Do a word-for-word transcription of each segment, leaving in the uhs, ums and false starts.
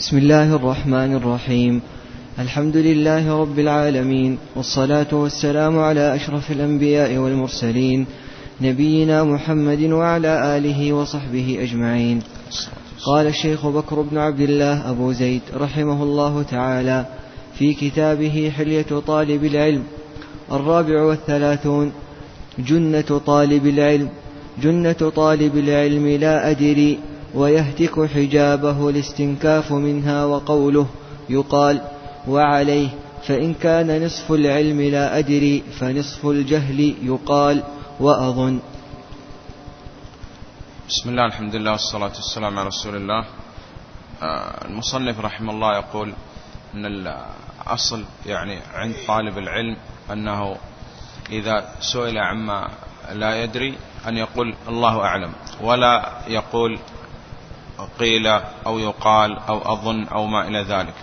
بسم الله الرحمن الرحيم. الحمد لله رب العالمين، والصلاة والسلام على أشرف الأنبياء والمرسلين، نبينا محمد وعلى آله وصحبه أجمعين. قال الشيخ بكر بن عبد الله أبو زيد رحمه الله تعالى في كتابه حلية طالب العلم: الرابع والثلاثون. جنة طالب العلم. جنة طالب العلم لا أدري، ويهتك حجابه الاستنكاف منها، وقوله يقال وعليه، فإن كان نصف العلم لا أدري فنصف الجهل يقال وأظن. بسم الله، الحمد لله، والصلاة والسلام على رسول الله. المصنف رحمه الله يقول أن الأصل يعني عند طالب العلم أنه إذا سئل عما لا يدري أن يقول الله أعلم، ولا يقول قيل أو يقال أو أظن أو ما إلى ذلك.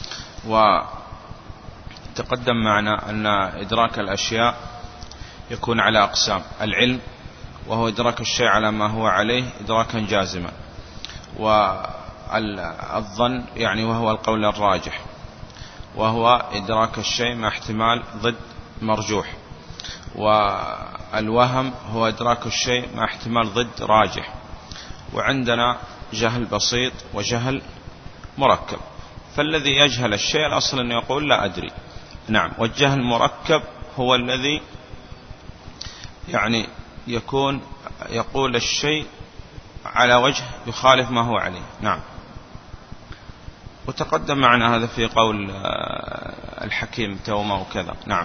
وتقدم معنا أن إدراك الأشياء يكون على أقسام: العلم وهو إدراك الشيء على ما هو عليه إدراكا جازما، والظن يعني وهو القول الراجح، وهو إدراك الشيء مع احتمال ضد مرجوح، والوهم هو إدراك الشيء مع احتمال ضد راجح. وعندنا جهل بسيط وجهل مركب، فالذي يجهل الشيء الأصل أن يقول لا أدري. نعم. والجهل المركب هو الذي يعني يكون يقول الشيء على وجه يخالف ما هو عليه. نعم. وتقدم معنا هذا في قول الحكيم توما وكذا. نعم.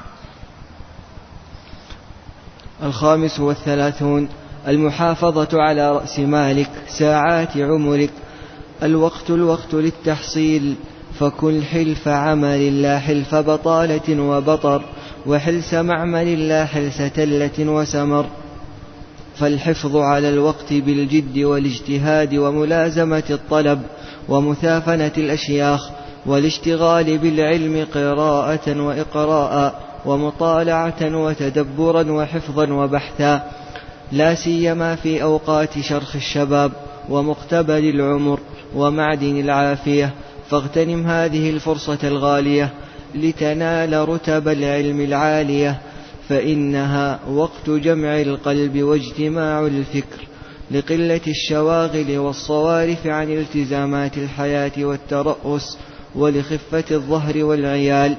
الخامس والثلاثون. المحافظة على رأس مالك، ساعات عمرك. الوقت الوقت للتحصيل، فكن حلف عمل لا حلف بطالة وبطر، وحلس معمل لا حلس تلة وسمر. فالحفظ على الوقت بالجد والاجتهاد، وملازمة الطلب، ومثافنة الأشياخ، والاشتغال بالعلم قراءة وإقراء، ومطالعة وتدبرا وحفظا وبحثا، لا سيما في أوقات شرخ الشباب ومقتبل العمر ومعدن العافية. فاغتنم هذه الفرصة الغالية لتنال رتب العلم العالية، فإنها وقت جمع القلب واجتماع الفكر، لقلة الشواغل والصوارف عن التزامات الحياة والترأس، ولخفة الظهر والعيال.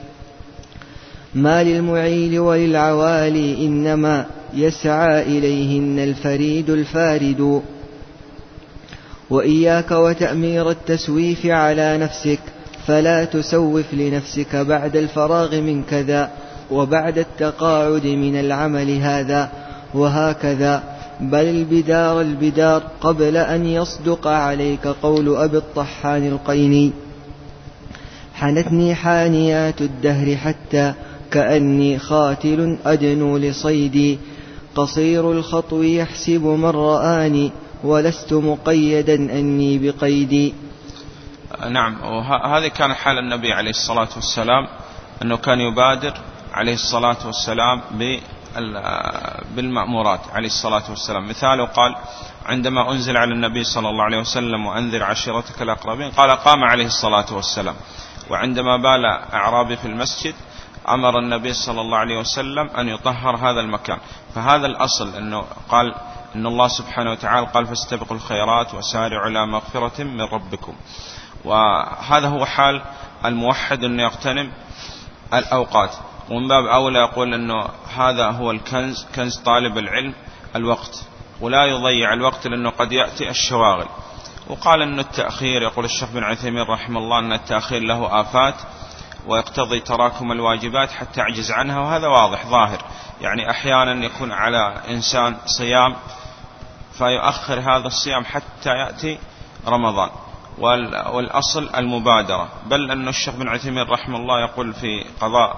ما للمعيل وللعوالي إنما يسعى إليهن الفريد الفارد. وإياك وتأمير التسويف على نفسك، فلا تسوف لنفسك بعد الفراغ من كذا، وبعد التقاعد من العمل هذا، وهكذا. بل البدار البدار قبل أن يصدق عليك قول أبي الطحان القيني: حنتني حانيات الدهر حتى كأني خاتل أدنو لصيدي، قصير الخطو يحسب من رآني، ولست مقيدا أني بقيدي. نعم. وهذا كان حال النبي عليه الصلاة والسلام، أنه كان يبادر عليه الصلاة والسلام بالمأمورات عليه الصلاة والسلام. مثاله قال عندما أنزل على النبي صلى الله عليه وسلم وأنذر عشيرتك الأقربين، قال قام عليه الصلاة والسلام. وعندما بال أعرابي في المسجد أمر النبي صلى الله عليه وسلم أن يطهر هذا المكان. فهذا الأصل، أنه قال إن الله سبحانه وتعالى قال فاستبقوا الخيرات وسارعوا إلى مغفرة من ربكم. وهذا هو حال الموحد، أنه يغتنم الأوقات. ومن باب أولى يقول أنه هذا هو الكنز، كنز طالب العلم الوقت، ولا يضيع الوقت لأنه قد يأتي الشواغل. وقال أن التأخير، يقول الشيخ بن عثيمين رحمه الله، أن التأخير له آفات ويقتضي تراكم الواجبات حتى يعجز عنها، وهذا واضح ظاهر. يعني أحيانا يكون على إنسان صيام فيؤخر هذا الصيام حتى يأتي رمضان، والأصل المبادرة. بل أن الشيخ بن عثيمين رحمه الله يقول في قضاء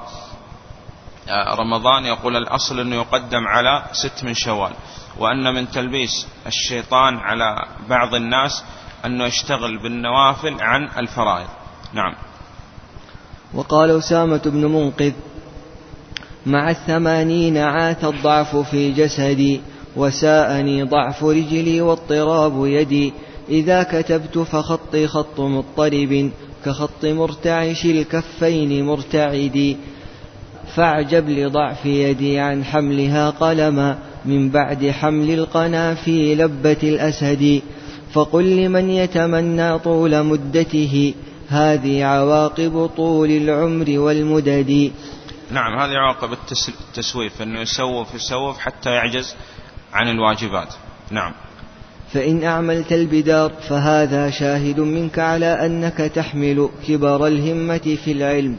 رمضان، يقول الأصل أنه يقدم على ست من شوال، وأن من تلبيس الشيطان على بعض الناس أنه يشتغل بالنوافل عن الفرائض. نعم. وقال أسامة بن منقذ: مع الثمانين عاث الضعف في جسدي، وساءني ضعف رجلي واضطراب يدي، إذا كتبت فخطي خط مضطرب كخط مرتعش الكفين مرتعدي، فاعجب لضعف يدي عن حملها قلما من بعد حمل القنا في لبة الأسد. فقل لمن يتمنى طول مدته هذه عواقب طول العمر والمدد. نعم، هذه عواقب التسويف، أنه يسوف يسوف حتى يعجز عن الواجبات. نعم. فإن أعملت البدار فهذا شاهد منك على أنك تحمل كبر الهمة في العلم.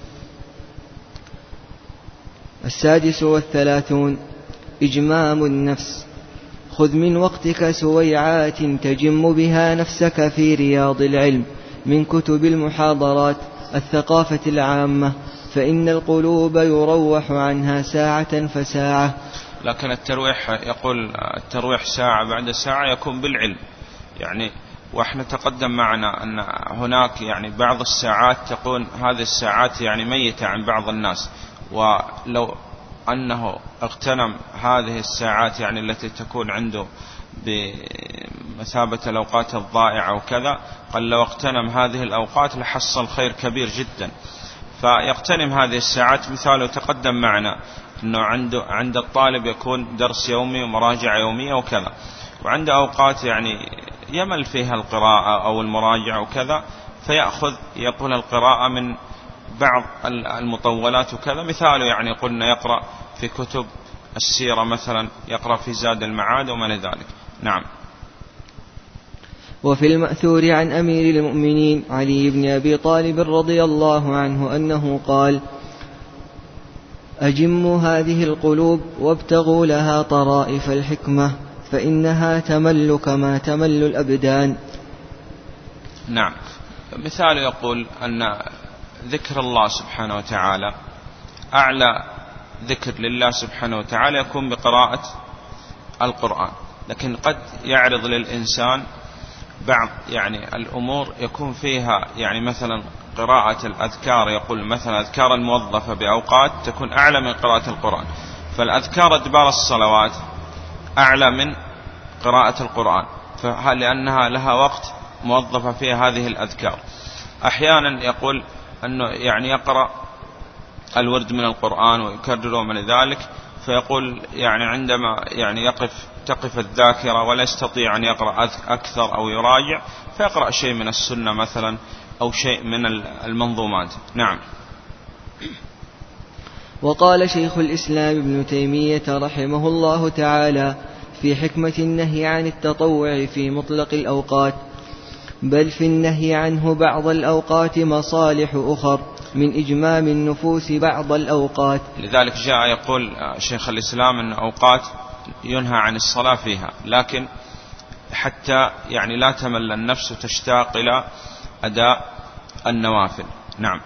السادس والثلاثون إجمام النفس. خذ من وقتك سويعات تجم بها نفسك في رياض العلم من كتب المحاضرات الثقافة العامة، فإن القلوب يروح عنها ساعة فساعة. لكن الترويح، يقول الترويح ساعة بعد ساعة يكون بالعلم يعني. وإحنا تقدم معنا أن هناك يعني بعض الساعات تكون هذه الساعات يعني ميتة عن بعض الناس، ولو أنه اغتنم هذه الساعات يعني التي تكون عنده بمثابة الأوقات الضائعة وكذا، قال لو اغتنم هذه الأوقات لحصل خير كبير جدا. فيغتنم هذه الساعات. مثاله تقدم معنا أنه عنده عند الطالب يكون درس يومي ومراجعة يومية وكذا، وعند أوقات يعني يمل فيها القراءة أو المراجعة وكذا، فيأخذ يقول القراءة من بعض المطولات وكذا. مثاله يعني قلنا يقرأ في كتب السيرة مثلا، يقرأ في زاد المعاد وما لذلك. نعم. وفي المأثور عن أمير المؤمنين علي بن أبي طالب رضي الله عنه أنه قال: أجموا هذه القلوب وابتغوا لها طرائف الحكمة فإنها تمل كما تمل الأبدان. نعم. مثال يقول أن ذكر الله سبحانه وتعالى أعلى ذكر لله سبحانه وتعالى يكون بقراءة القرآن، لكن قد يعرض للإنسان بعض يعني الأمور يكون فيها يعني مثلا قراءة الأذكار، يقول مثلا أذكار الموظفة بأوقات تكون أعلى من قراءة القرآن، فالأذكار أدبار الصلوات أعلى من قراءة القرآن، لأنها لها وقت موظفة فيها هذه الأذكار. أحيانا يقول أنه يعني يقرأ الورد من القرآن ويكرره من ذلك، فيقول يعني عندما يعني يقف تقف الذاكرة ولا يستطيع أن يقرأ أكثر أو يراجع، فيقرأ شيء من السنة مثلا أو شيء من المنظومات. نعم. وقال شيخ الإسلام ابن تيمية رحمه الله تعالى في حكمة النهي عن التطوع في مطلق الأوقات: بل في النهي عنه بعض الأوقات مصالح أخر من إجمام النفوس بعض الأوقات. لذلك جاء يقول شيخ الإسلام أن أوقات ينهى عن الصلاة فيها، لكن حتى يعني لا تمل النفس وتشتاق إلى أداء النوافل. نعم.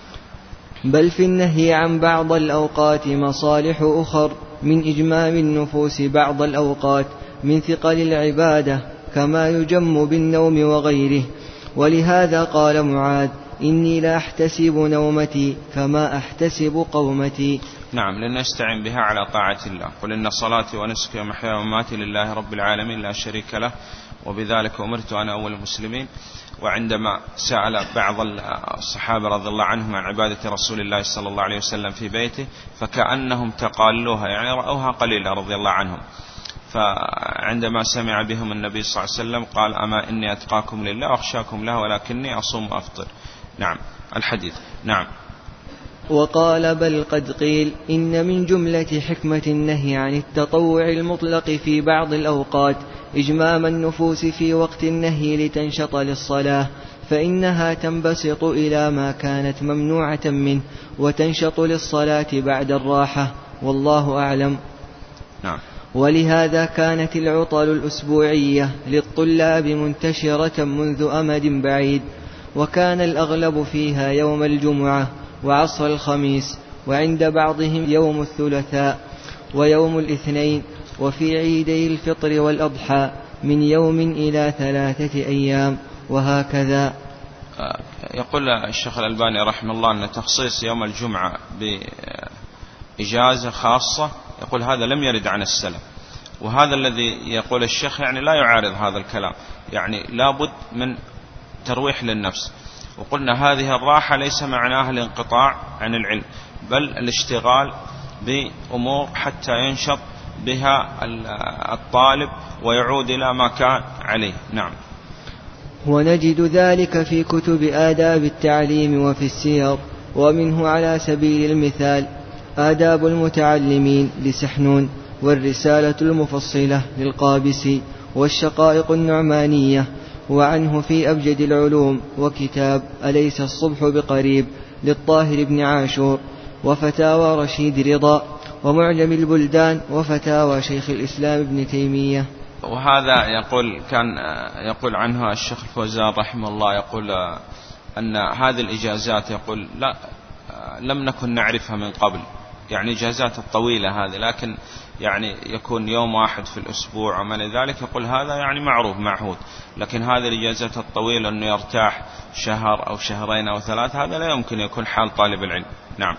بل في النهي عن بعض الأوقات مصالح أخر من إجمام النفوس بعض الأوقات من ثقل العبادة كما يجم بالنوم وغيره. ولهذا قال معاذ: إني لا أحتسب نومتي كما أحتسب قومتي. نعم، لنستعين بها على طاعة الله. قل إن صلاتي ونسكي ومحياي ومماتي لله رب العالمين لا شريك له وبذلك أمرت أنا أول المسلمين. وعندما سأل بعض الصحابة رضي الله عنهم عن عبادة رسول الله صلى الله عليه وسلم في بيته فكأنهم تقالوها يعني رأوها قليلا رضي الله عنهم، فعندما سمع بهم النبي صلى الله عليه وسلم قال: أما إني أتقاكم لله وأخشاكم له ولكني أصوم وأفطر. نعم. الحديث. نعم. وقال: بل قد قيل إن من جملة حكمة النهي عن التطوع المطلق في بعض الأوقات إجمام النفوس في وقت النهي لتنشط للصلاة، فإنها تنبسط إلى ما كانت ممنوعة منه وتنشط للصلاة بعد الراحة، والله أعلم. نعم. ولهذا كانت العطل الأسبوعية للطلاب منتشرة منذ أمد بعيد، وكان الأغلب فيها يوم الجمعة وعصر الخميس، وعند بعضهم يوم الثلاثاء ويوم الاثنين، وفي عيدي الفطر والأضحى من يوم إلى ثلاثة أيام، وهكذا. يقول الشيخ الألباني رحمه الله أن تخصيص يوم الجمعة بإجازة خاصة، يقول هذا لم يرد عن السلف، وهذا الذي يقول الشيخ يعني لا يعارض هذا الكلام، يعني لابد من ترويح للنفس. وقلنا هذه الراحة ليس معناها الانقطاع عن العلم، بل الاشتغال بأمور حتى ينشط بها الطالب ويعود إلى ما كان عليه. نعم. ونجد ذلك في كتب آداب التعليم وفي السير، ومنه على سبيل المثال آداب المتعلمين لسحنون، والرسالة المفصلة للقابسي، والشقائق النعمانية، وعنه في أبجد العلوم، وكتاب أليس الصبح بقريب للطاهر بن عاشور، وفتاوى رشيد رضا، ومعجم البلدان، وفتاوى شيخ الإسلام ابن تيمية. وهذا يقول كان يقول عنها الشيخ الفوزان رحمه الله، يقول أن هذه الإجازات يقول لا لم نكن نعرفها من قبل، يعني إجازات الطويلة هذه، لكن يعني يكون يوم واحد في الأسبوع وما لذلك، يقول هذا يعني معروف معهود، لكن هذه الإجازات الطويلة أنه يرتاح شهر أو شهرين أو ثلاث، هذا لا يمكن يكون حال طالب العلم. نعم.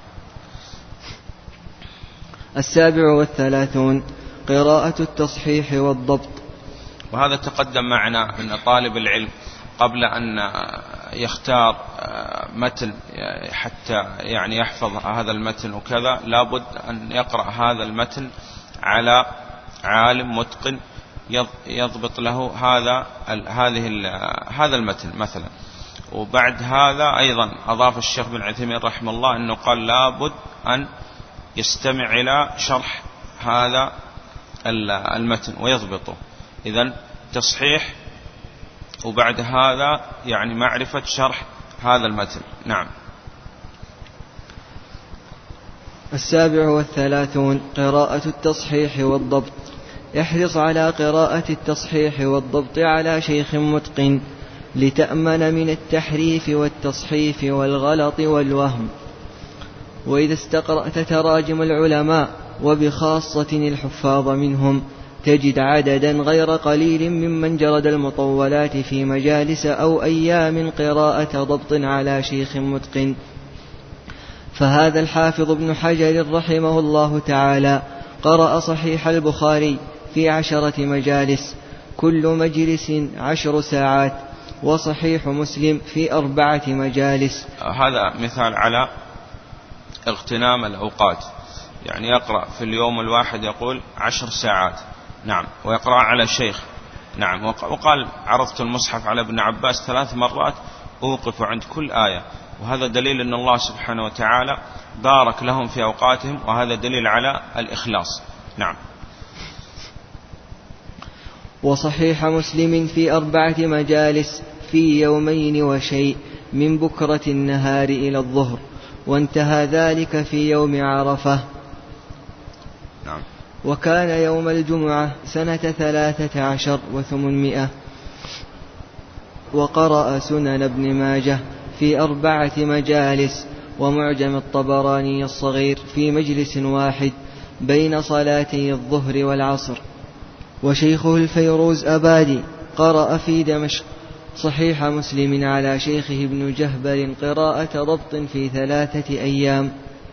السابع والثلاثون قراءة التصحيح والضبط. وهذا تقدم معنا أن طالب العلم قبل أن يختار متن حتى يعني يحفظ هذا المتن وكذا، لابد أن يقرأ هذا المتن على عالم متقن يضبط له هذا هذه هذا المتن مثلا. وبعد هذا أيضا أضاف الشيخ بن عثيمين رحمه الله أنه قال لابد أن يستمع إلى شرح هذا المتن ويضبطه. إذن تصحيح، وبعد هذا يعني معرفة شرح هذا المتن. نعم. السابع والثلاثون قراءة التصحيح والضبط. احرص على قراءة التصحيح والضبط على شيخ متقن لتأمن من التحريف والتصحيف والغلط والوهم. وإذا استقرأت تراجم العلماء وبخاصة الحفاظ منهم تجد عددا غير قليل ممن جرد المطولات في مجالس أو أيام قراءة ضبط على شيخ متقن. فهذا الحافظ ابن حجر رحمه الله تعالى قرأ صحيح البخاري في عشرة مجالس، كل مجلس عشر ساعات، وصحيح مسلم في أربعة مجالس. هذا مثال على اغتنام الأوقات، يعني يقرأ في اليوم الواحد يقول عشر ساعات. نعم. ويقرأ على شيخ. نعم. وقال عرضت المصحف على ابن عباس ثلاث مرات أوقف عند كل آية، وهذا دليل أن الله سبحانه وتعالى بارك لهم في أوقاتهم، وهذا دليل على الإخلاص. نعم. وصحيح مسلم في أربعة مجالس في يومين وشيء من بكرة النهار إلى الظهر، وانتهى ذلك في يوم عرفة. نعم. وكان يوم الجمعة سنة ثلاثة عشر وثمانمائة. وقرأ سنن ابن ماجه في أربعة مجالس، ومعجم الطبراني الصغير في مجلس واحد بين صلاتي الظهر والعصر. وشيخه الفيروز أبادي قرأ في دمشق صحيح مسلم على شيخه ابن جهبل قراءة ضبط في ثلاثة أيام.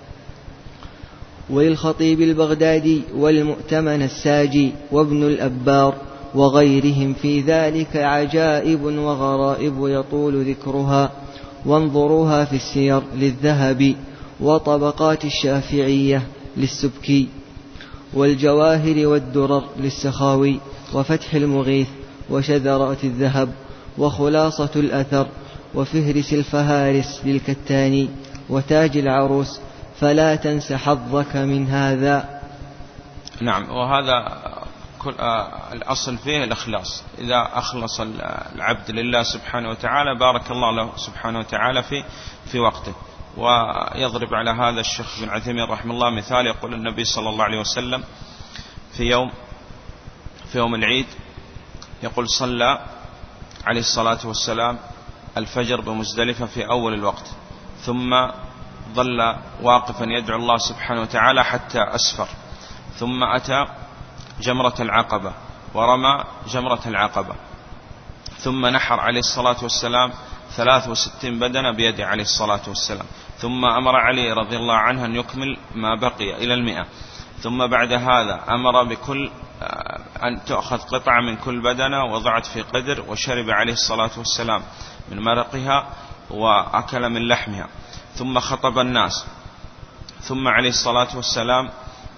وللخطيب البغدادي والمؤتمن الساجي وابن الأبار وغيرهم في ذلك عجائب وغرائب يطول ذكرها، وانظروها في السير للذهبي، وطبقات الشافعية للسبكي، والجواهر والدرر للسخاوي، وفتح المغيث، وشذرات الذهب، وخلاصة الأثر، وفهرس الفهارس للكتاني، وتاج العروس، فلا تنس حظك من هذا. نعم. وهذا كل آه الأصل فيه الإخلاص. إذا أخلص العبد لله سبحانه وتعالى بارك الله له سبحانه وتعالى في في وقته. ويضرب على هذا الشيخ بن عثيمين رحمه الله مثال، يقول النبي صلى الله عليه وسلم في يوم في يوم العيد يقول صلى عليه الصلاة والسلام الفجر بمزدلفة في أول الوقت، ثم ظل واقفا يدعو الله سبحانه وتعالى حتى أسفر، ثم أتى جمرة العقبة ورمى جمرة العقبة، ثم نحر عليه الصلاة والسلام ثلاث وستين بدنة بيده عليه الصلاة والسلام، ثم أمر علي رضي الله عنه أن يكمل ما بقي إلى المئة، ثم بعد هذا أمر بكل أن تأخذ قطعة من كل بدنة وضعت في قدر، وشرب عليه الصلاة والسلام من مرقها وأكل من لحمها، ثم خطب الناس، ثم عليه الصلاة والسلام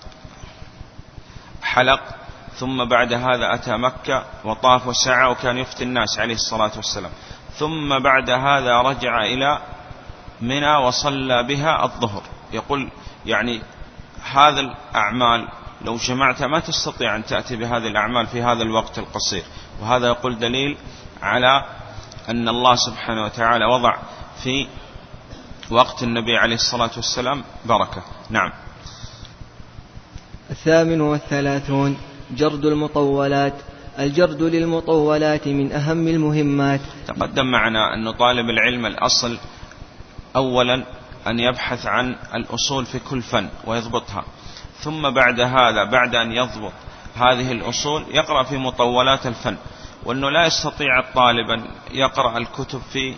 حلق، ثم بعد هذا أتى مكة وطاف وسعى وكان يفتي الناس عليه الصلاة والسلام، ثم بعد هذا رجع إلى منى وصلى بها الظهر. يقول يعني هذا الأعمال لو جمعتها ما تستطيع أن تأتي بهذه الأعمال في هذا الوقت القصير، وهذا يقول دليل على أن الله سبحانه وتعالى وضع في وقت النبي عليه الصلاة والسلام بركة. نعم. الثامن والثلاثون جرد المطولات. الجرد للمطولات من أهم المهمات. تقدم معنا أن طالب العلم الأصل أولا أن يبحث عن الأصول في كل فن ويضبطها، ثم بعد هذا بعد أن يضبط هذه الأصول يقرأ في مطولات الفن، وأنه لا يستطيع الطالب أن يقرأ الكتب في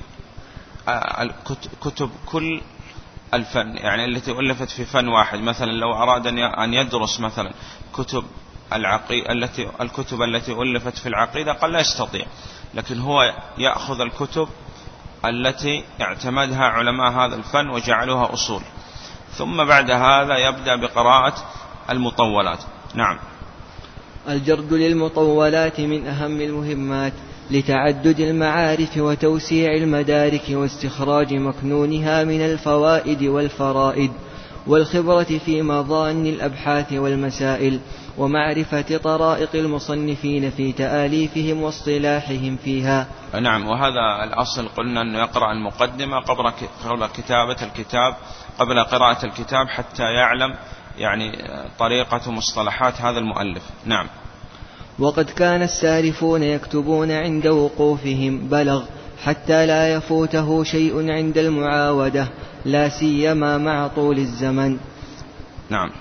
كتب كل الفن، يعني التي ألفت في فن واحد. مثلا لو أراد أن يدرس مثلا كتب العقيدة التي الكتب التي ألفت في العقيدة قال لا يستطيع، لكن هو يأخذ الكتب التي اعتمدها علماء هذا الفن وجعلوها أصول، ثم بعد هذا يبدأ بقراءة المطولات. نعم. الجرد للمطولات من أهم المهمات لتعدد المعارف وتوسيع المدارك واستخراج مكنونها من الفوائد والفرائد، والخبرة في مظان الأبحاث والمسائل، ومعرفة طرائق المصنفين في تآليفهم واصطلاحهم فيها. نعم. وهذا الأصل قلنا أنه يقرأ المقدمة قبل كتابة الكتاب قبل قراءة الكتاب حتى يعلم يعني طريقة مصطلحات هذا المؤلف. نعم. وقد كان السارفون يكتبون عند وقوفهم بلغ حتى لا يفوته شيء عند المعاودة، لا سيما مع طول الزمن. نعم.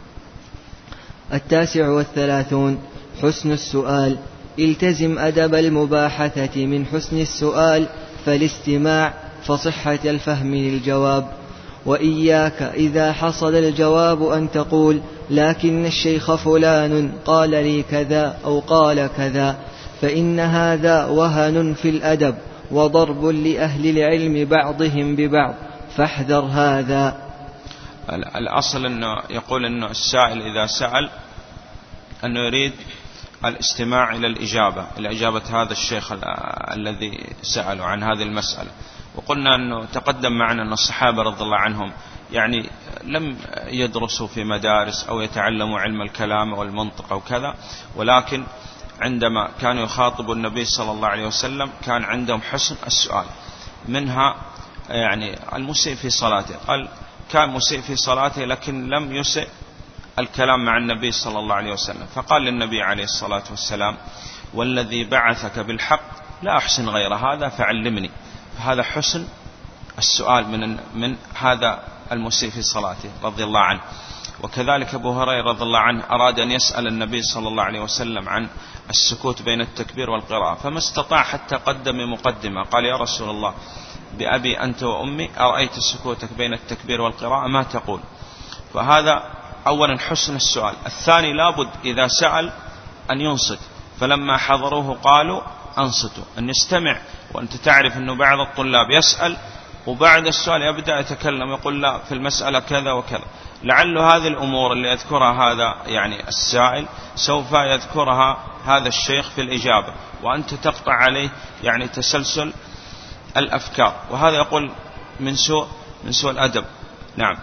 التاسع والثلاثون حسن السؤال. التزم أدب المباحثة من حسن السؤال فالاستماع فصحة الفهم للجواب، وإياك إذا حصل الجواب أن تقول لكن الشيخ فلان قال لي كذا أو قال كذا، فإن هذا وهن في الأدب وضرب لأهل العلم بعضهم ببعض، فاحذر هذا. الأصل أنه يقول أنه السائل إذا سأل أنه يريد الاستماع إلى الإجابة إلى إجابة هذا الشيخ الذي سأله عن هذه المسألة. وقلنا أنه تقدم معنا أن الصحابة رضي الله عنهم يعني لم يدرسوا في مدارس أو يتعلموا علم الكلام والمنطق أو كذا، ولكن عندما كانوا يخاطبوا النبي صلى الله عليه وسلم كان عندهم حسن السؤال. منها يعني المسيء في صلاته، قال كان مسيء في صلاته لكن لم يسئ الكلام مع النبي صلى الله عليه وسلم، فقال للنبي عليه الصلاة والسلام والذي بعثك بالحق لا أحسن غير هذا فعلمني. هذا حسن السؤال من من هذا المسيء في صلاته رضي الله عنه. وكذلك أبو هريرة رضي الله عنه أراد أن يسأل النبي صلى الله عليه وسلم عن السكوت بين التكبير والقراءة، فما استطاع حتى قدم مقدمة، قال يا رسول الله بأبي أنت وأمي أرأيت سكوتك بين التكبير والقراءة ما تقول؟ فهذا أولا حسن السؤال. الثاني لابد إذا سأل أن ينصت، فلما حضروه قالوا أنصتوا، أن يستمع. وأنت تعرف أنه بعض الطلاب يسأل وبعد السؤال يبدأ يتكلم يقول لا في المسألة كذا وكذا، لعل هذه الأمور اللي يذكرها هذا يعني السائل سوف يذكرها هذا الشيخ في الإجابة، وأنت تقطع عليه يعني تسلسل الأفكار، وهذا يقول من سوء من سوء الأدب. نعم.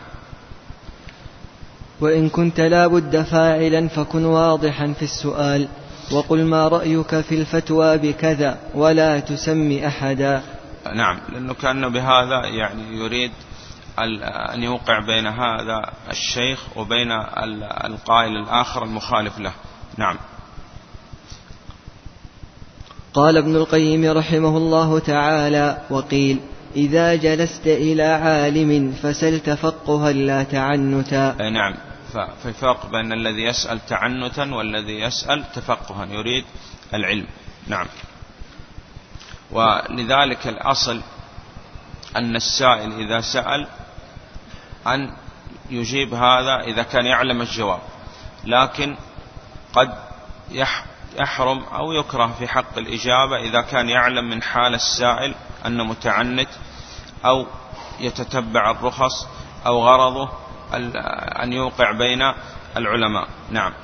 وإن كنت لا بد فاعلا فكن واضحا في السؤال، وقل ما رأيك في الفتوى بكذا ولا تسمي أحدا. نعم، لأنه كأنه بهذا يعني يريد أن يوقع بين هذا الشيخ وبين القائل الآخر المخالف له. نعم. قال ابن القيم رحمه الله تعالى: وقيل إذا جلست إلى عالم فسل تفقها لا تعنتا. أي نعم، في فرق بين الذي يسأل تعنتا والذي يسأل تفقها يريد العلم. نعم. ولذلك الأصل أن السائل إذا سأل أن يجيب هذا إذا كان يعلم الجواب، لكن قد يحرم أو يكره في حق الإجابة إذا كان يعلم من حال السائل أنه متعنت أو يتتبع الرخص أو غرضه أن يوقع بين العلماء. نعم.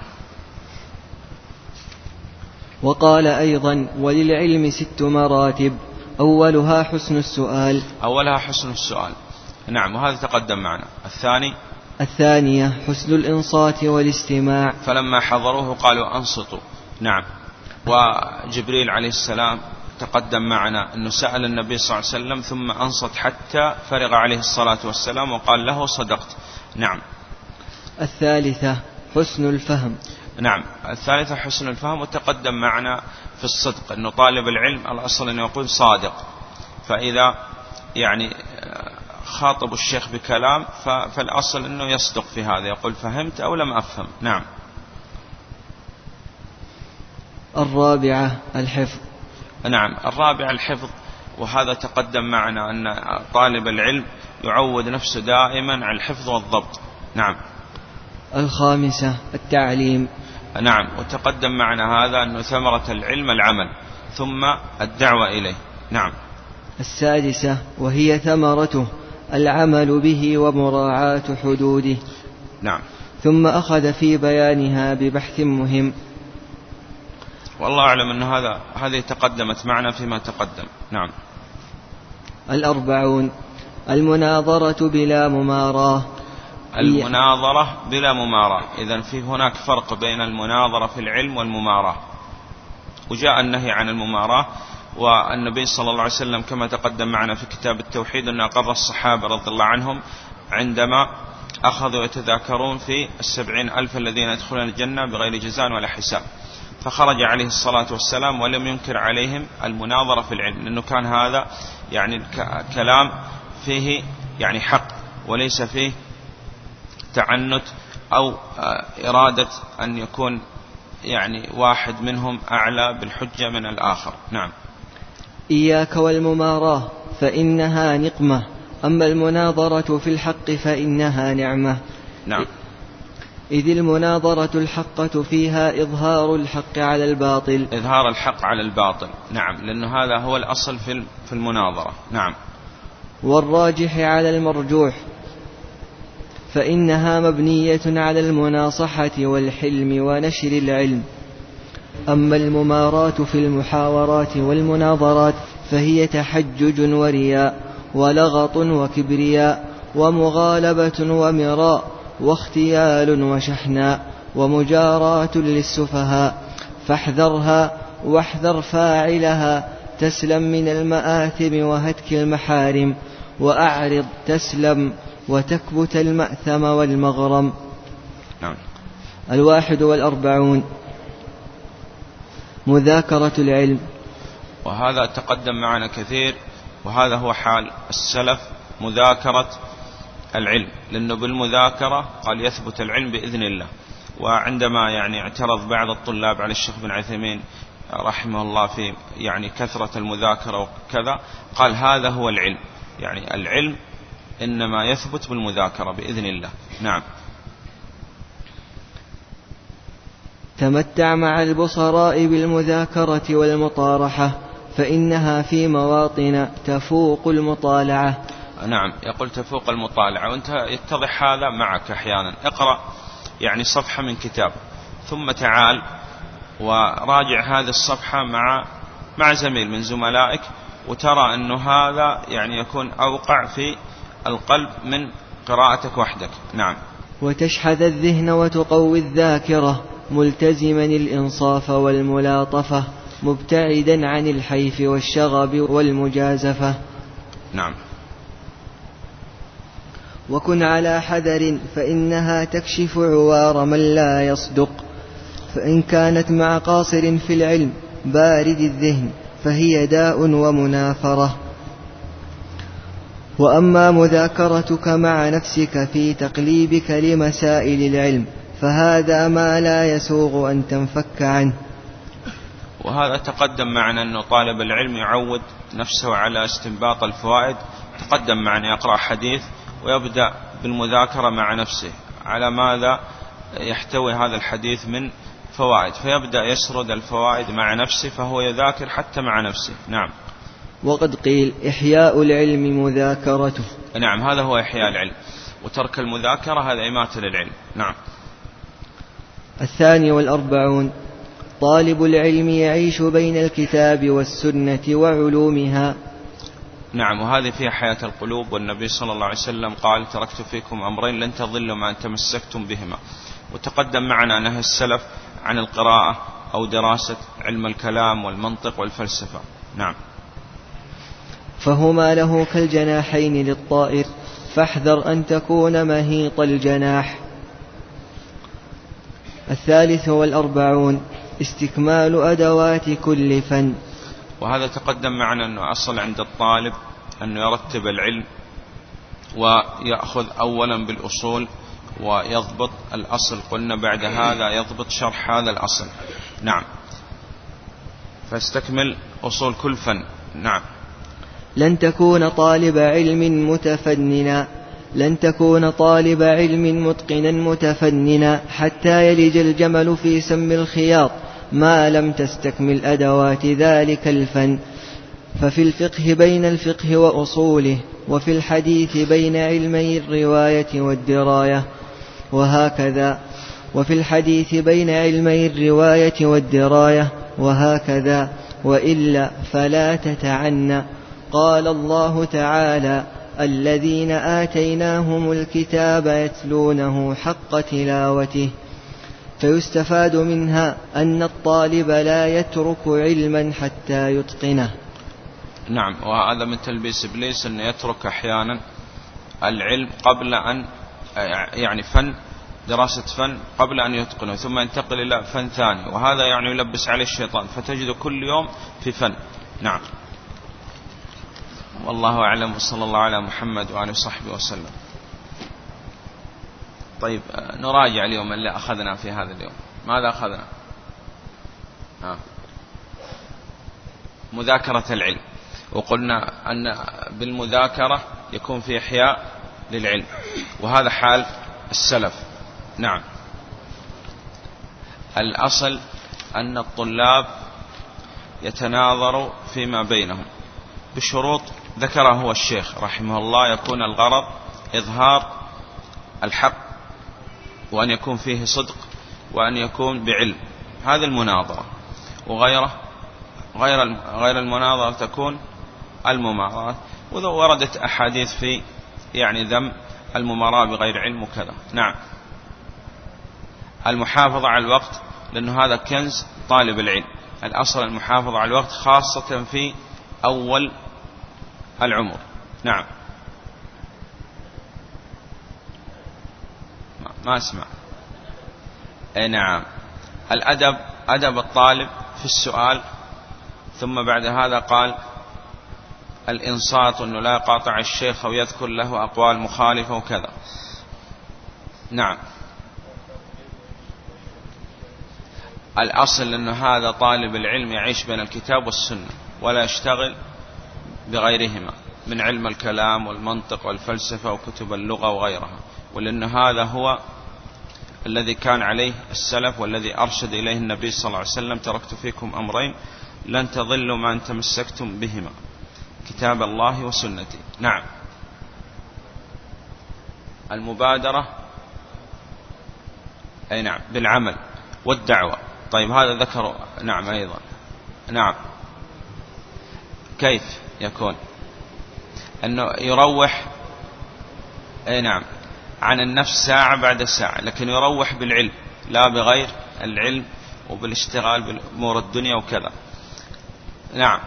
وقال أيضا: وللعلم ست مراتب، أولها حسن السؤال. أولها حسن السؤال. نعم. وهذا تقدم معنا. الثاني الثانية حسن الإنصات والاستماع، فلما حضروه قالوا أنصتوا. نعم. وجبريل عليه السلام تقدم معنا أنه سأل النبي صلى الله عليه وسلم ثم أنصت حتى فرغ عليه الصلاة والسلام وقال له: صدقت. نعم. الثالثة حسن الفهم. نعم. الثالثة حسن الفهم. وتقدم معنا في الصدق أنه طالب العلم الأصل أنه يقول صادق، فإذا يعني خاطب الشيخ بكلام فالأصل أنه يصدق في هذا، يقول فهمت أو لم أفهم. نعم. الرابعة الحفظ. نعم. الرابعة الحفظ. وهذا تقدم معنا أن طالب العلم يعود نفسه دائما على الحفظ والضبط. نعم. الخامسة التعليم. نعم. وتقدم معنا هذا أنه ثمرة العلم العمل ثم الدعوة إليه. نعم. السادسة وهي ثمرته العمل به ومراعاة حدوده. نعم. ثم أخذ في بيانها ببحث مهم. والله أعلم أن هذا هذه تقدمت معنا فيما تقدم. نعم. الأربعون المناظرة بلا مماراة. المناظرة بلا مماراة. إذن في هناك فرق بين المناظرة في العلم والمماراة، وجاء النهي عن المماراة. والنبي صلى الله عليه وسلم كما تقدم معنا في كتاب التوحيد أن أقر الصحابة رضي الله عنهم عندما أخذوا يتذاكرون في السبعين ألف الذين يدخلون الجنة بغير جزاء ولا حساب، فخرج عليه الصلاة والسلام ولم ينكر عليهم المناظرة في العلم، لأنه كان هذا يعني كلام فيه يعني حق وليس فيه تعنت أو إرادة أن يكون يعني واحد منهم أعلى بالحجة من الآخر. نعم. إياك والمماراة فإنها نقمة، أما المناظرة في الحق فإنها نعمة. نعم. إذ المناظرة الحقة فيها إظهار الحق على الباطل. إظهار الحق على الباطل. نعم. لأنه هذا هو الأصل في المناظرة. نعم. والراجح على المرجوح فإنها مبنية على المناصحة والحلم ونشر العلم. أما المماراة في المحاورات والمناظرات فهي تحجج ورياء ولغط وكبرياء ومغالبة ومراء واختيال وشحناء ومجاراة للسفهاء، فاحذرها واحذر فاعلها تسلم من المآثم وهتك المحارم، وأعرض تسلم وتكبت المأثم والمغرم. نعم. الواحد والأربعون مذاكرة العلم. وهذا تقدم معنا كثير، وهذا هو حال السلف مذاكرة العلم، لأنه بالمذاكرة قال يثبت العلم بإذن الله. وعندما يعني اعترض بعض الطلاب على الشيخ بن عثيمين رحمه الله في يعني كثرة المذاكرة وكذا، قال هذا هو العلم، يعني العلم إنما يثبت بالمذاكرة بإذن الله. نعم. تمتع مع البصراء بالمذاكرة والمطارحة فإنها في مواطن تفوق المطالعة. نعم. يقول تفوق المطالعة، وانت يتضح هذا معك أحيانا. اقرأ يعني صفحة من كتاب ثم تعال وراجع هذه الصفحة مع مع زميل من زملائك، وترى أنه هذا يعني يكون أوقع في القلب من قراءتك وحدك. نعم. وتشحذ الذهن وتقوي الذاكرة ملتزما الإنصاف والملاطفة مبتعدا عن الحيف والشغب والمجازفة. نعم. وكن على حذر فإنها تكشف عوار من لا يصدق، فإن كانت مع قاصر في العلم بارد الذهن فهي داء ومنافرة. وأما مذاكرتك مع نفسك في تقليبك لمسائل العلم فهذا ما لا يسوغ أن تنفك عنه. وهذا تقدم معنا أنه طالب العلم يعود نفسه على استنباط الفوائد. تقدم معنا يقرأ حديث ويبدأ بالمذاكرة مع نفسه على ماذا يحتوي هذا الحديث من فوائد، فيبدأ يسرد الفوائد مع نفسه، فهو يذاكر حتى مع نفسه. نعم. وقد قيل إحياء العلم مذاكرته. نعم، هذا هو إحياء العلم، وترك المذاكرة هذا إماتة للعلم. نعم. الثاني والأربعون: طالب العلم يعيش بين الكتاب والسنة وعلومها. نعم، وهذه فيها حياة القلوب، والنبي صلى الله عليه وسلم قال: تركت فيكم أمرين لن تضلوا ما أن تمسكتم بهما. وتقدم معنا نهي السلف عن القراءة أو دراسة علم الكلام والمنطق والفلسفة. نعم. فهما له كالجناحين للطائر، فاحذر أن تكون مهيط الجناح. الثالث والأربعون: استكمال أدوات كل فن. وهذا تقدم معنا أنه أصل عند الطالب أنه يرتب العلم ويأخذ أولا بالأصول ويضبط الأصل، قلنا بعد هذا يضبط شرح هذا الأصل. نعم. فاستكمل أصول كل فن. نعم. لن تكون طالب علم متفننا لن تكون طالب علم متقنا متفننا حتى يلج الجمل في سم الخياط ما لم تستكمل أدوات ذلك الفن. ففي الفقه بين الفقه وأصوله، وفي الحديث بين علمي الرواية والدراية، وهكذا وفي الحديث بين علمي الرواية والدراية وهكذا، وإلا فلا تتعنى. قال الله تعالى: الذين آتيناهم الكتاب يتلونه حق تلاوته. فيستفاد منها أن الطالب لا يترك علما حتى يتقنه. نعم، وهذا من تلبيس إبليس أن يترك أحيانا العلم قبل أن يعني فن دراسة فن قبل أن يتقنه، ثم ينتقل إلى فن ثاني، وهذا يعني يلبس عليه الشيطان، فتجد كل يوم في فن. نعم. والله أعلم، وصلى الله على محمد وآله وصحبه وسلم. طيب، نراجع اليوم اللي أخذنا في هذا اليوم. ماذا أخذنا؟ آه. مذاكرة العلم، وقلنا أن بالمذاكرة يكون في إحياء للعلم، وهذا حال السلف. نعم. الأصل أن الطلاب يتناظروا فيما بينهم بشروط ذكره هو الشيخ رحمه الله، يكون الغرض إظهار الحق، وأن يكون فيه صدق، وأن يكون بعلم. هذه المناظرة، وغيره غير غير المناظرة تكون المماراة، وذو وردت أحاديث في يعني ذم المماراة بغير علم وكذا. نعم. المحافظة على الوقت، لأنه هذا كنز طالب العلم. الأصل المحافظة على الوقت، خاصة في أول العمر. نعم. ما أسمع. أي نعم. الأدب، أدب الطالب في السؤال، ثم بعد هذا قال الإنصات، أنه لا يقاطع الشيخ أو يذكر له أقوال مخالفة وكذا. نعم. الأصل أن هذا طالب العلم يعيش بين الكتاب والسنة، ولا يشتغل بغيرهما من علم الكلام والمنطق والفلسفة وكتب اللغة وغيرها، ولأن هذا هو الذي كان عليه السلف، والذي أرشد إليه النبي صلى الله عليه وسلم: تركت فيكم أمرين لن تضلوا ما أن تمسكتم بهما، كتاب الله وسنتي. نعم. المبادرة، أي نعم، بالعمل والدعوة. طيب، هذا ذكر. نعم. أيضا. نعم. كيف يكون؟ أنه يروح، أي نعم، عن النفس ساعة بعد ساعة، لكن يروح بالعلم لا بغير العلم وبالاشتغال بالأمور الدنيا وكذا. نعم.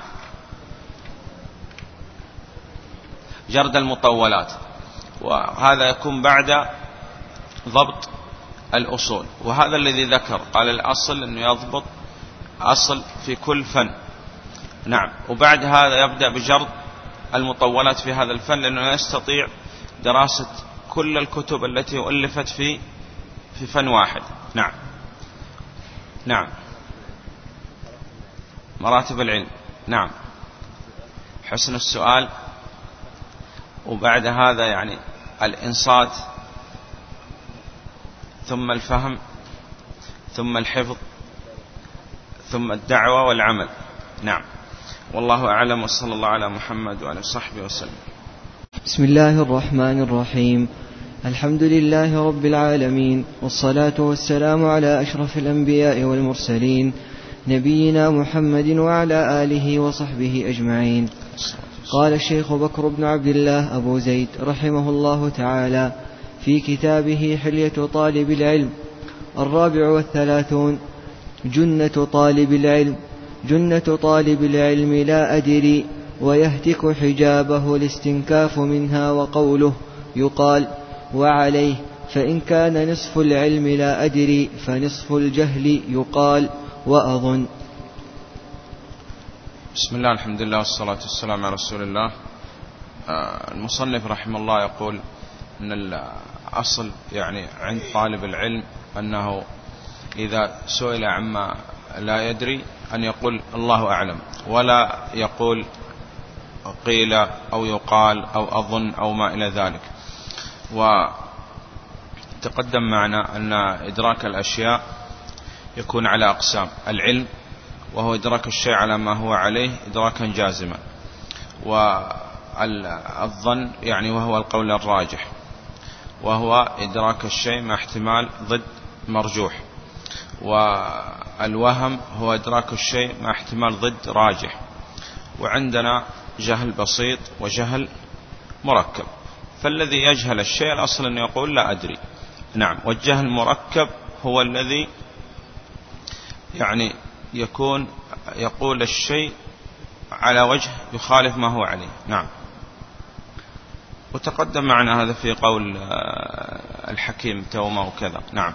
جرد المطولات، وهذا يكون بعد ضبط الأصول، وهذا الذي ذكر قال الأصل أنه يضبط أصل في كل فن. نعم. وبعد هذا يبدأ بجرد المطولات في هذا الفن، لأنه لا يستطيع دراسة كل الكتب التي ألفت في في فن واحد. نعم. نعم. مراتب العلم. نعم. حسن السؤال، وبعد هذا يعني الإنصات، ثم الفهم، ثم الحفظ، ثم الدعوة والعمل. نعم، والله أعلم، وصلى الله على محمد وعلى صحبه وسلم. بسم الله الرحمن الرحيم. الحمد لله رب العالمين، والصلاة والسلام على أشرف الأنبياء والمرسلين، نبينا محمد وعلى آله وصحبه أجمعين. قال الشيخ بكر بن عبد الله أبو زيد رحمه الله تعالى في كتابه حلية طالب العلم: الرابع والثلاثون. جنة طالب العلم. جنة طالب العلم لا أدري، ويهتك حجابه الاستنكاف منها، وقوله يقال وعليه، فإن كان نصف العلم لا أدري فنصف الجهل يقال وأظن. بسم الله، الحمد لله، والصلاة والسلام على رسول الله. المصنف رحمه الله يقول أن الأصل يعني عند طالب العلم أنه إذا سئل عما لا يدري أن يقول الله أعلم، ولا يقول قيل أو يقال أو أظن أو ما إلى ذلك. وتقدم معنا أن إدراك الأشياء يكون على أقسام: العلم وهو إدراك الشيء على ما هو عليه إدراكا جازما، والظن يعني وهو القول الراجح، وهو إدراك الشيء مع احتمال ضد مرجوح، والوهم هو إدراك الشيء مع احتمال ضد راجح. وعندنا جهل بسيط وجهل مركب، فالذي يجهل الشيء الأصل أن يقول لا أدري. نعم، والجهل المركب هو الذي يعني يكون يقول الشيء على وجه يخالف ما هو عليه. نعم، وتقدم معنا هذا في قول الحكيم توما وكذا. نعم.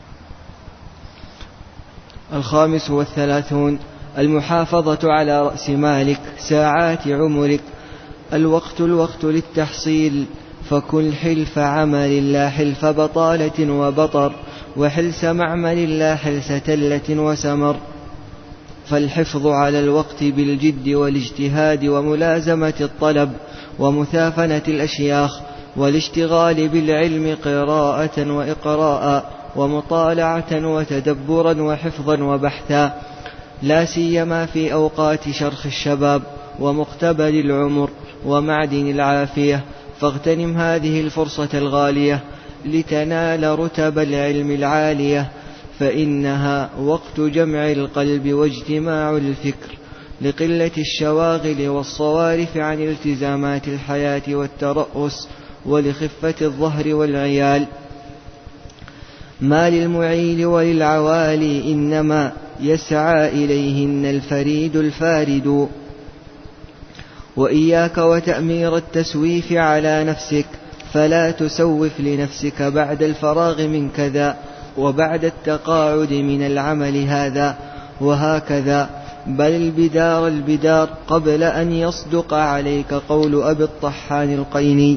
الخامس والثلاثون. المحافظة على رأس مالك، ساعات عمرك. الوقت الوقت للتحصيل، فكن حلف عمل لا حلف بطالة وبطر، وحلس معمل لا حلس تلة وسمر. فالحفظ على الوقت بالجد والاجتهاد، وملازمة الطلب، ومثافنة الأشياخ، والاشتغال بالعلم قراءة وإقراء، ومطالعة وتدبرا وحفظا وبحثا، لا سيما في أوقات شرخ الشباب ومقتبل العمر ومعدن العافية. فاغتنم هذه الفرصة الغالية لتنال رتب العلم العالية، فإنها وقت جمع القلب واجتماع الفكر، لقلة الشواغل والصوارف عن التزامات الحياة والترأس، ولخفة الظهر والعيال. ما للمعيل وللعوالي إنما يسعى إليهن الفريد الفارد. وإياك وتأمير التسويف على نفسك، فلا تسوف لنفسك بعد الفراغ من كذا، وبعد التقاعد من العمل هذا، وهكذا. بل البدار البدار قبل أن يصدق عليك قول أبي الطحان القيني: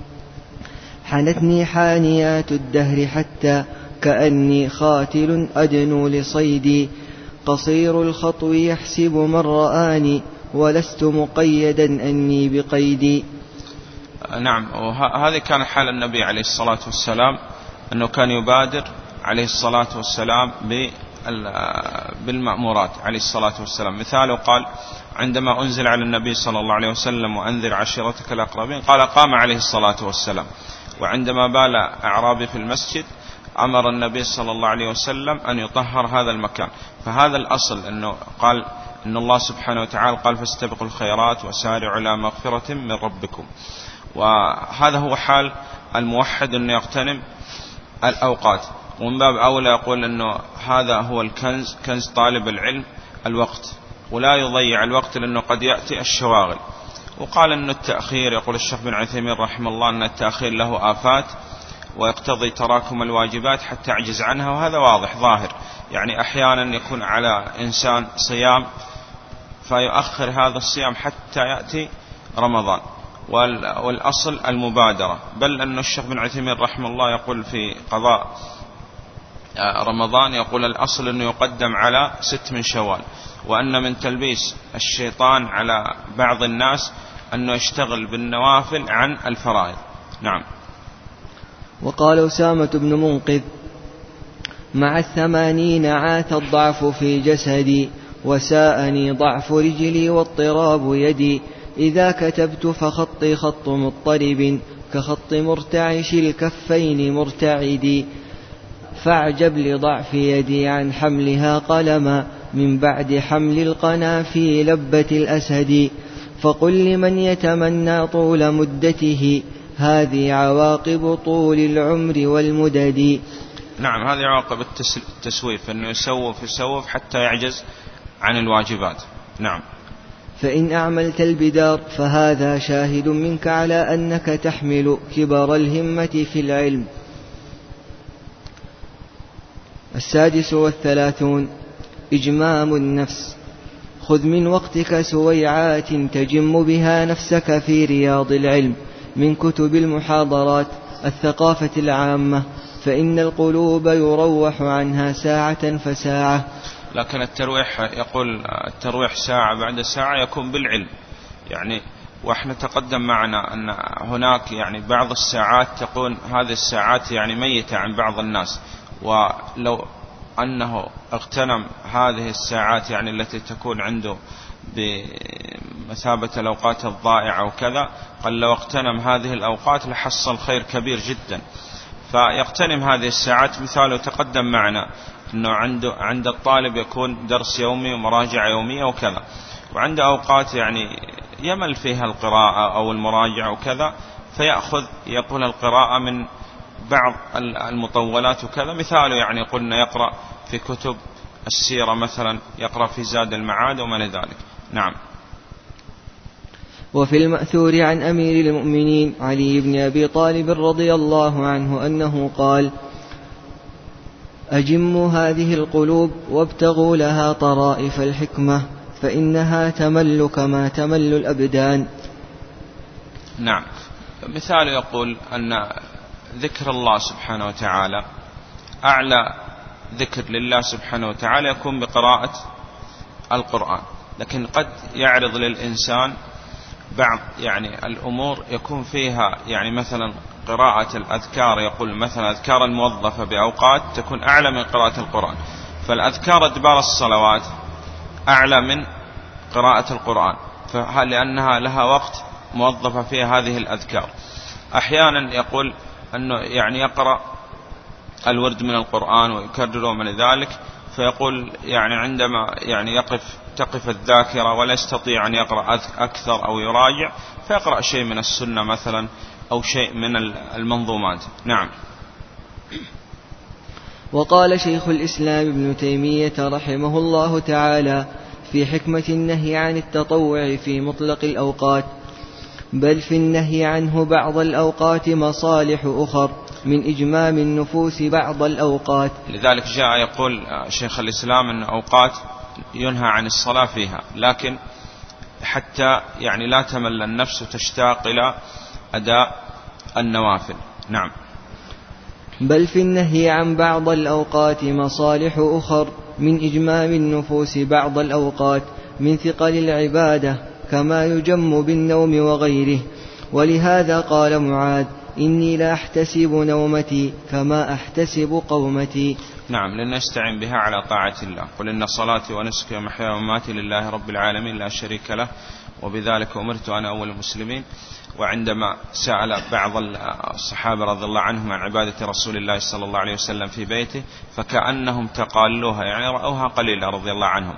حنتني حانيات الدهر حتى كأني خاتل أدنو لصيدي، قصير الخطو يحسب من رآني، ولست مقيدا أني بقيدي. نعم، وهذا كان حال النبي عليه الصلاة والسلام، أنه كان يبادر عليه الصلاة والسلام بالمأمورات عليه الصلاة والسلام. مثاله قال عندما أنزل على النبي صلى الله عليه وسلم وأنذر عشيرتك الأقربين، قال قام عليه الصلاة والسلام. وعندما بال أعرابي في المسجد أمر النبي صلى الله عليه وسلم أن يطهر هذا المكان. فهذا الأصل، أنه قال إن الله سبحانه وتعالى قال فاستبقوا الخيرات وسارعوا إلى مغفرة من ربكم. وهذا هو حال الموحد، أنه يغتنم الأوقات، ومن باب أولى يقول أنه هذا هو الكنز، كنز طالب العلم الوقت، ولا يضيع الوقت لأنه قد يأتي الشواغل. وقال أن التأخير، يقول الشيخ بن عثيمين رحمه الله، أن التأخير له آفات ويقتضي تراكم الواجبات حتى يعجز عنها، وهذا واضح ظاهر. يعني أحيانا يكون على إنسان صيام فيؤخر هذا الصيام حتى يأتي رمضان، والأصل المبادرة. بل أن الشيخ بن عثيمين رحمه الله يقول في قضاء رمضان، يقول الأصل أنه يقدم على ست من شوال، وأن من تلبيس الشيطان على بعض الناس أنه يشتغل بالنوافل عن الفرائض. نعم. وقال أسامة بن منقذ: مع الثمانين عاث الضعف في جسدي، وساءني ضعف رجلي واضطراب يدي، إذا كتبت فخطي خط مضطرب كخط مرتعش الكفين مرتعدي، فاعجب لضعف يدي عن حملها قلما من بعد حمل القنا في لبة الأسد، فقل لمن يتمنى طول مدته هذه عواقب طول العمر والمدد. نعم، هذه عواقب التسويف، أنه يسوف يسوف حتى يعجز عن الواجبات. نعم. فإن أعملت البدار فهذا شاهد منك على أنك تحمل كبر الهمة في العلم. السادس والثلاثون إجمام النفس. خذ من وقتك سويعات تجم بها نفسك في رياض العلم من كتب المحاضرات الثقافة العامة، فإن القلوب يروح عنها ساعة فساعة. لكن الترويح، يقول الترويح ساعة بعد ساعة يكون بالعلم يعني. وإحنا تقدم معنا أن هناك يعني بعض الساعات تكون هذه الساعات يعني ميتة عن بعض الناس، ولو أنه اغتنم هذه الساعات يعني التي تكون عنده بمثابة الأوقات الضائعة وكذا، قال لو اغتنم هذه الأوقات لحصل خير كبير جدا. فيغتنم هذه الساعات. مثاله تقدم معنا أنه عنده عند الطالب يكون درس يومي ومراجعة يومية وكذا، وعنده أوقات يعني يمل فيها القراءة أو المراجعة وكذا، فيأخذ يقول القراءة من بعض المطولات وكذا. مثاله يعني قلنا يقرأ في كتب السيرة مثلا، يقرأ في زاد المعاد ومن ذلك. نعم. وفي المأثور عن أمير المؤمنين علي بن أبي طالب رضي الله عنه أنه قال: أجموا هذه القلوب وابتغوا لها طرائف الحكمة فإنها تمل كما تمل الأبدان. نعم. مثال يقول أن ذكر الله سبحانه وتعالى أعلى ذكر لله سبحانه وتعالى يكون بقراءة القرآن، لكن قد يعرض للإنسان بعض يعني الأمور يكون فيها يعني مثلا قراءة الأذكار، يقول مثلا أذكار الموظفة بأوقات تكون أعلى من قراءة القرآن، فالأذكار أدبار الصلوات أعلى من قراءة القرآن، فهل لأنها لها وقت موظفة فيها هذه الأذكار. أحيانا يقول أنه يعني يقرأ الورد من القرآن ويكرره من ذلك، فيقول يعني عندما يعني يقف تقف الذاكرة ولا يستطيع أن يقرأ أكثر أو يراجع، فيقرأ شيء من السنة مثلا أو شيء من المنظومات. نعم. وقال شيخ الإسلام ابن تيمية رحمه الله تعالى في حكمة النهي عن التطوع في مطلق الأوقات: بل في النهي عنه بعض الأوقات مصالح أخر من إجمام النفوس بعض الأوقات. لذلك جاء يقول شيخ الإسلام أن أوقات ينهى عن الصلاة فيها، لكن حتى يعني لا تمل النفس وتشتاق إلى أداء النوافل. نعم. بل في النهي عن بعض الأوقات مصالح أخر من إجمام النفوس بعض الأوقات من ثقل العبادة كما يجم بالنوم وغيره. ولهذا قال معاذ: إني لا أحتسب نومتي كما أحتسب قومتي. نعم، لنستعين بها على طاعة الله. قل إن صلاتي ونسكي ومحياي ومماتي لله رب العالمين لا شريك له وبذلك أمرت أنا أول المسلمين. وعندما سأل بعض الصحابة رضي الله عنهم عن عبادة رسول الله صلى الله عليه وسلم في بيته فكأنهم تقالوها يعني رأوها قليلا رضي الله عنهم،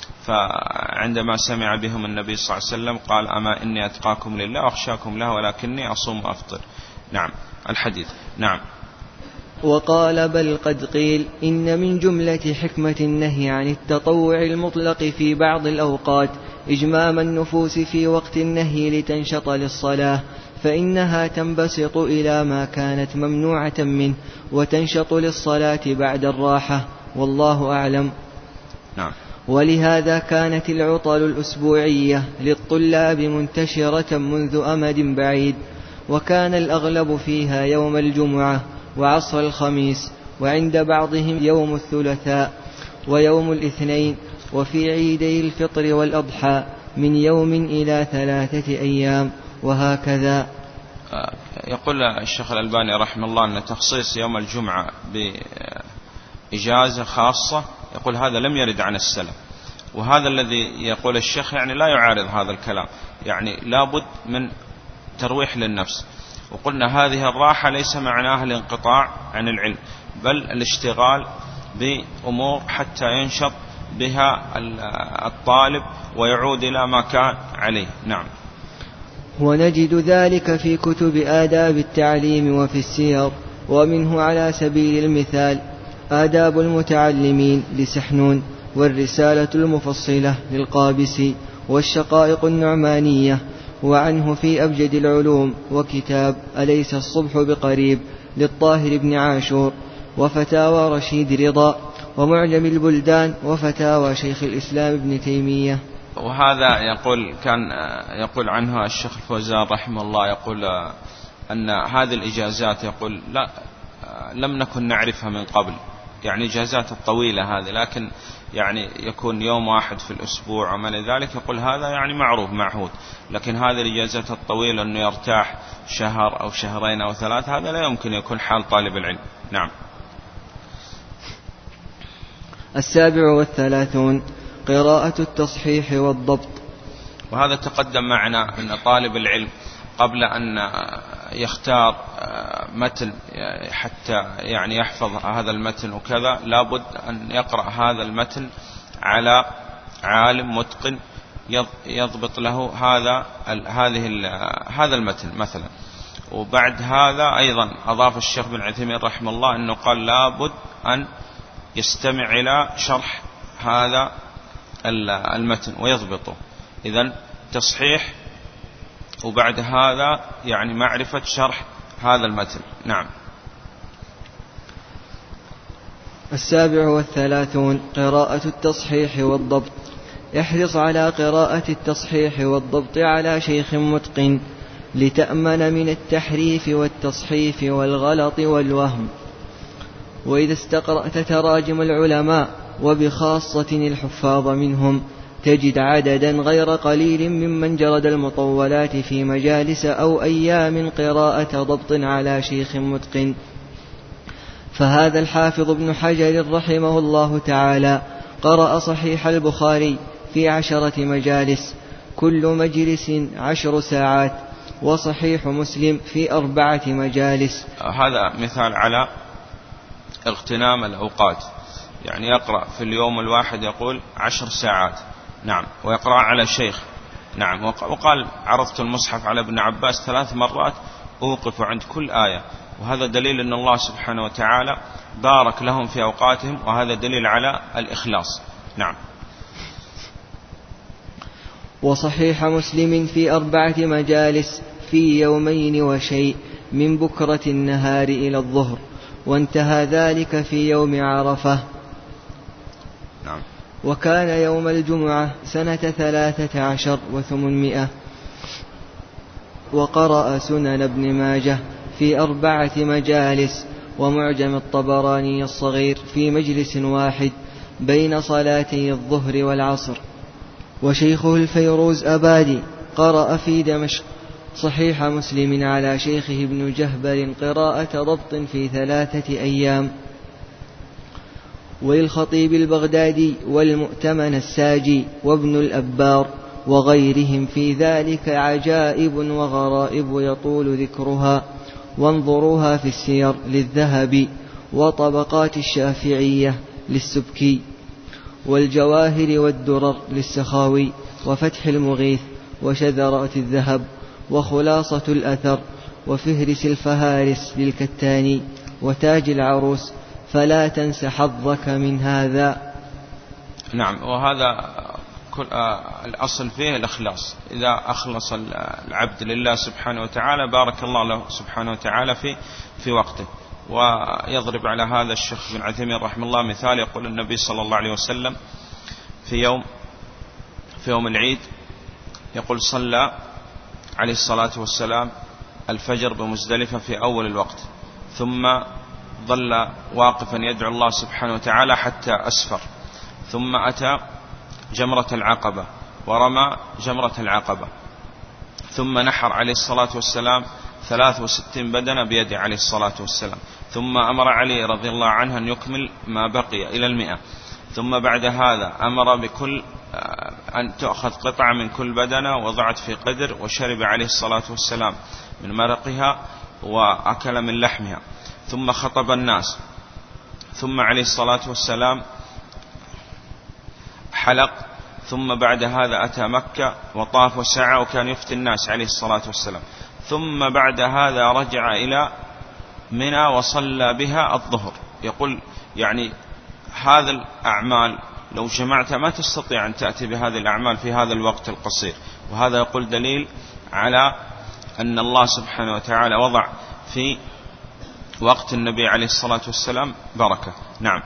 فعندما سمع بهم النبي صلى الله عليه وسلم قال: أما إني أتقاكم لله وأخشاكم له ولكني أصوم وأفطر. نعم. الحديث. نعم. وقال: بل قد قيل إن من جملة حكمة النهي عن التطوع المطلق في بعض الأوقات إجمام النفوس في وقت النهي لتنشط للصلاة، فإنها تنبسط إلى ما كانت ممنوعة منه وتنشط للصلاة بعد الراحة، والله أعلم. نعم. ولهذا كانت العطل الأسبوعية للطلاب منتشرة منذ أمد بعيد، وكان الأغلب فيها يوم الجمعة وعصر الخميس، وعند بعضهم يوم الثلاثاء ويوم الاثنين، وفي عيدي الفطر والأضحى من يوم إلى ثلاثة أيام، وهكذا. يقول الشيخ الألباني رحمه الله أن تخصيص يوم الجمعة بإجازة خاصة، يقول هذا لم يرد عن السلف، وهذا الذي يقول الشيخ يعني لا يعارض هذا الكلام، يعني لابد من ترويح للنفس. وقلنا هذه الراحة ليس معناها الانقطاع عن العلم، بل الاشتغال بأمور حتى ينشط بها الطالب ويعود إلى ما كان عليه. نعم. ونجد ذلك في كتب آداب التعليم وفي السير، ومنه على سبيل المثال آداب المتعلمين لسحنون، والرسالة المفصلة للقابسي، والشقائق النعمانية، وعنه في أبجد العلوم، وكتاب أليس الصبح بقريب للطاهر بن عاشور، وفتاوى رشيد رضا، ومعجم البلدان، وفتاوى شيخ الإسلام ابن تيمية. وهذا يقول كان يقول عنها الشيخ الفوزان رحمه الله، يقول أن هذه الإجازات يقول لا لم نكن نعرفها من قبل، يعني إجازات الطويلة هذه، لكن يعني يكون يوم واحد في الأسبوع وما لذلك، يقول هذا يعني معروف معهود، لكن هذه الإجازات الطويلة أنه يرتاح شهر أو شهرين أو ثلاث، هذا لا يمكن يكون حال طالب العلم. نعم. السابع والثلاثون قراءة التصحيح والضبط. وهذا تقدم معنا أن طالب العلم قبل أن يختار متن حتى يعني يحفظ هذا المتن وكذا، لابد أن يقرأ هذا المتن على عالم متقن يضبط له هذا هذه هذا المتن مثلا. وبعد هذا أيضا أضاف الشيخ بن عثيمين رحمه الله أنه قال لابد أن يستمع إلى شرح هذا المتن ويضبطه. إذن تصحيح، وبعد هذا يعني معرفة شرح هذا المتن. نعم. السابع والثلاثون قراءة التصحيح والضبط. احرص على قراءة التصحيح والضبط على شيخ متقن لتأمن من التحريف والتصحيف والغلط والوهم. وإذا استقرأت تراجم العلماء وبخاصة الحفاظ منهم تجد عددا غير قليل ممن جرد المطولات في مجالس أو أيام قراءة ضبط على شيخ متقن. فهذا الحافظ ابن حجر رحمه الله تعالى قرأ صحيح البخاري في عشرة مجالس، كل مجلس عشر ساعات، وصحيح مسلم في أربعة مجالس. هذا مثال على اغتنام الأوقات، يعني يقرأ في اليوم الواحد يقول عشر ساعات. نعم. ويقرأ على شيخ. نعم. وقال عرضت المصحف على ابن عباس ثلاث مرات أوقف عند كل آية، وهذا دليل أن الله سبحانه وتعالى بارك لهم في أوقاتهم، وهذا دليل على الإخلاص. نعم. وصحيح مسلم في أربعة مجالس في يومين وشيء من بكرة النهار إلى الظهر، وانتهى ذلك في يوم عرفة. نعم. وكان يوم الجمعة سنة ثلاثة عشر وثمانمائة. وقرأ سنن ابن ماجه في أربعة مجالس، ومعجم الطبراني الصغير في مجلس واحد بين صلاتي الظهر والعصر. وشيخه الفيروز أبادي قرأ في دمشق صحيح مسلم على شيخه ابن جهبر قراءة ضبط في ثلاثة أيام. وللخطيب البغدادي والمؤتمن الساجي وابن الأبار وغيرهم في ذلك عجائب وغرائب يطول ذكرها، وانظروها في السير للذهبي، وطبقات الشافعية للسبكي، والجواهر والدرر للسخاوي، وفتح المغيث، وشذرات الذهب، وخلاصة الأثر، وفهرس الفهارس للكتاني، وتاج العروس، فلا تنس حظك من هذا. نعم. وهذا كل آه الأصل فيه الإخلاص. إذا أخلص العبد لله سبحانه وتعالى بارك الله له سبحانه وتعالى في في وقته. ويضرب على هذا الشيخ بن عثيمين رحمه الله مثال، يقول النبي صلى الله عليه وسلم في يوم في يوم العيد يقول صلى عليه الصلاة والسلام الفجر بمزدلفة في أول الوقت، ثم ظل واقفا يدعو الله سبحانه وتعالى حتى أسفر، ثم أتى جمرة العقبة ورمى جمرة العقبة، ثم نحر عليه الصلاة والسلام ثلاث وستين بدنة بيده عليه الصلاة والسلام، ثم أمر علي رضي الله عنه أن يكمل ما بقي إلى المئة، ثم بعد هذا أمر بكل أن تأخذ قطعة من كل بدنة وضعت في قدر، وشرب عليه الصلاة والسلام من مرقها وأكل من لحمها، ثم خطب الناس، ثم عليه الصلاة والسلام حلق، ثم بعد هذا أتى مكة وطاف وسعى وكان يفتي الناس عليه الصلاة والسلام، ثم بعد هذا رجع إلى منى وصلى بها الظهر. يقول يعني هذا الأعمال لو جمعت ما تستطيع أن تأتي بهذه الأعمال في هذا الوقت القصير، وهذا يقول دليل على أن الله سبحانه وتعالى وضع في وقت النبي عليه الصلاة والسلام بركة. نعم.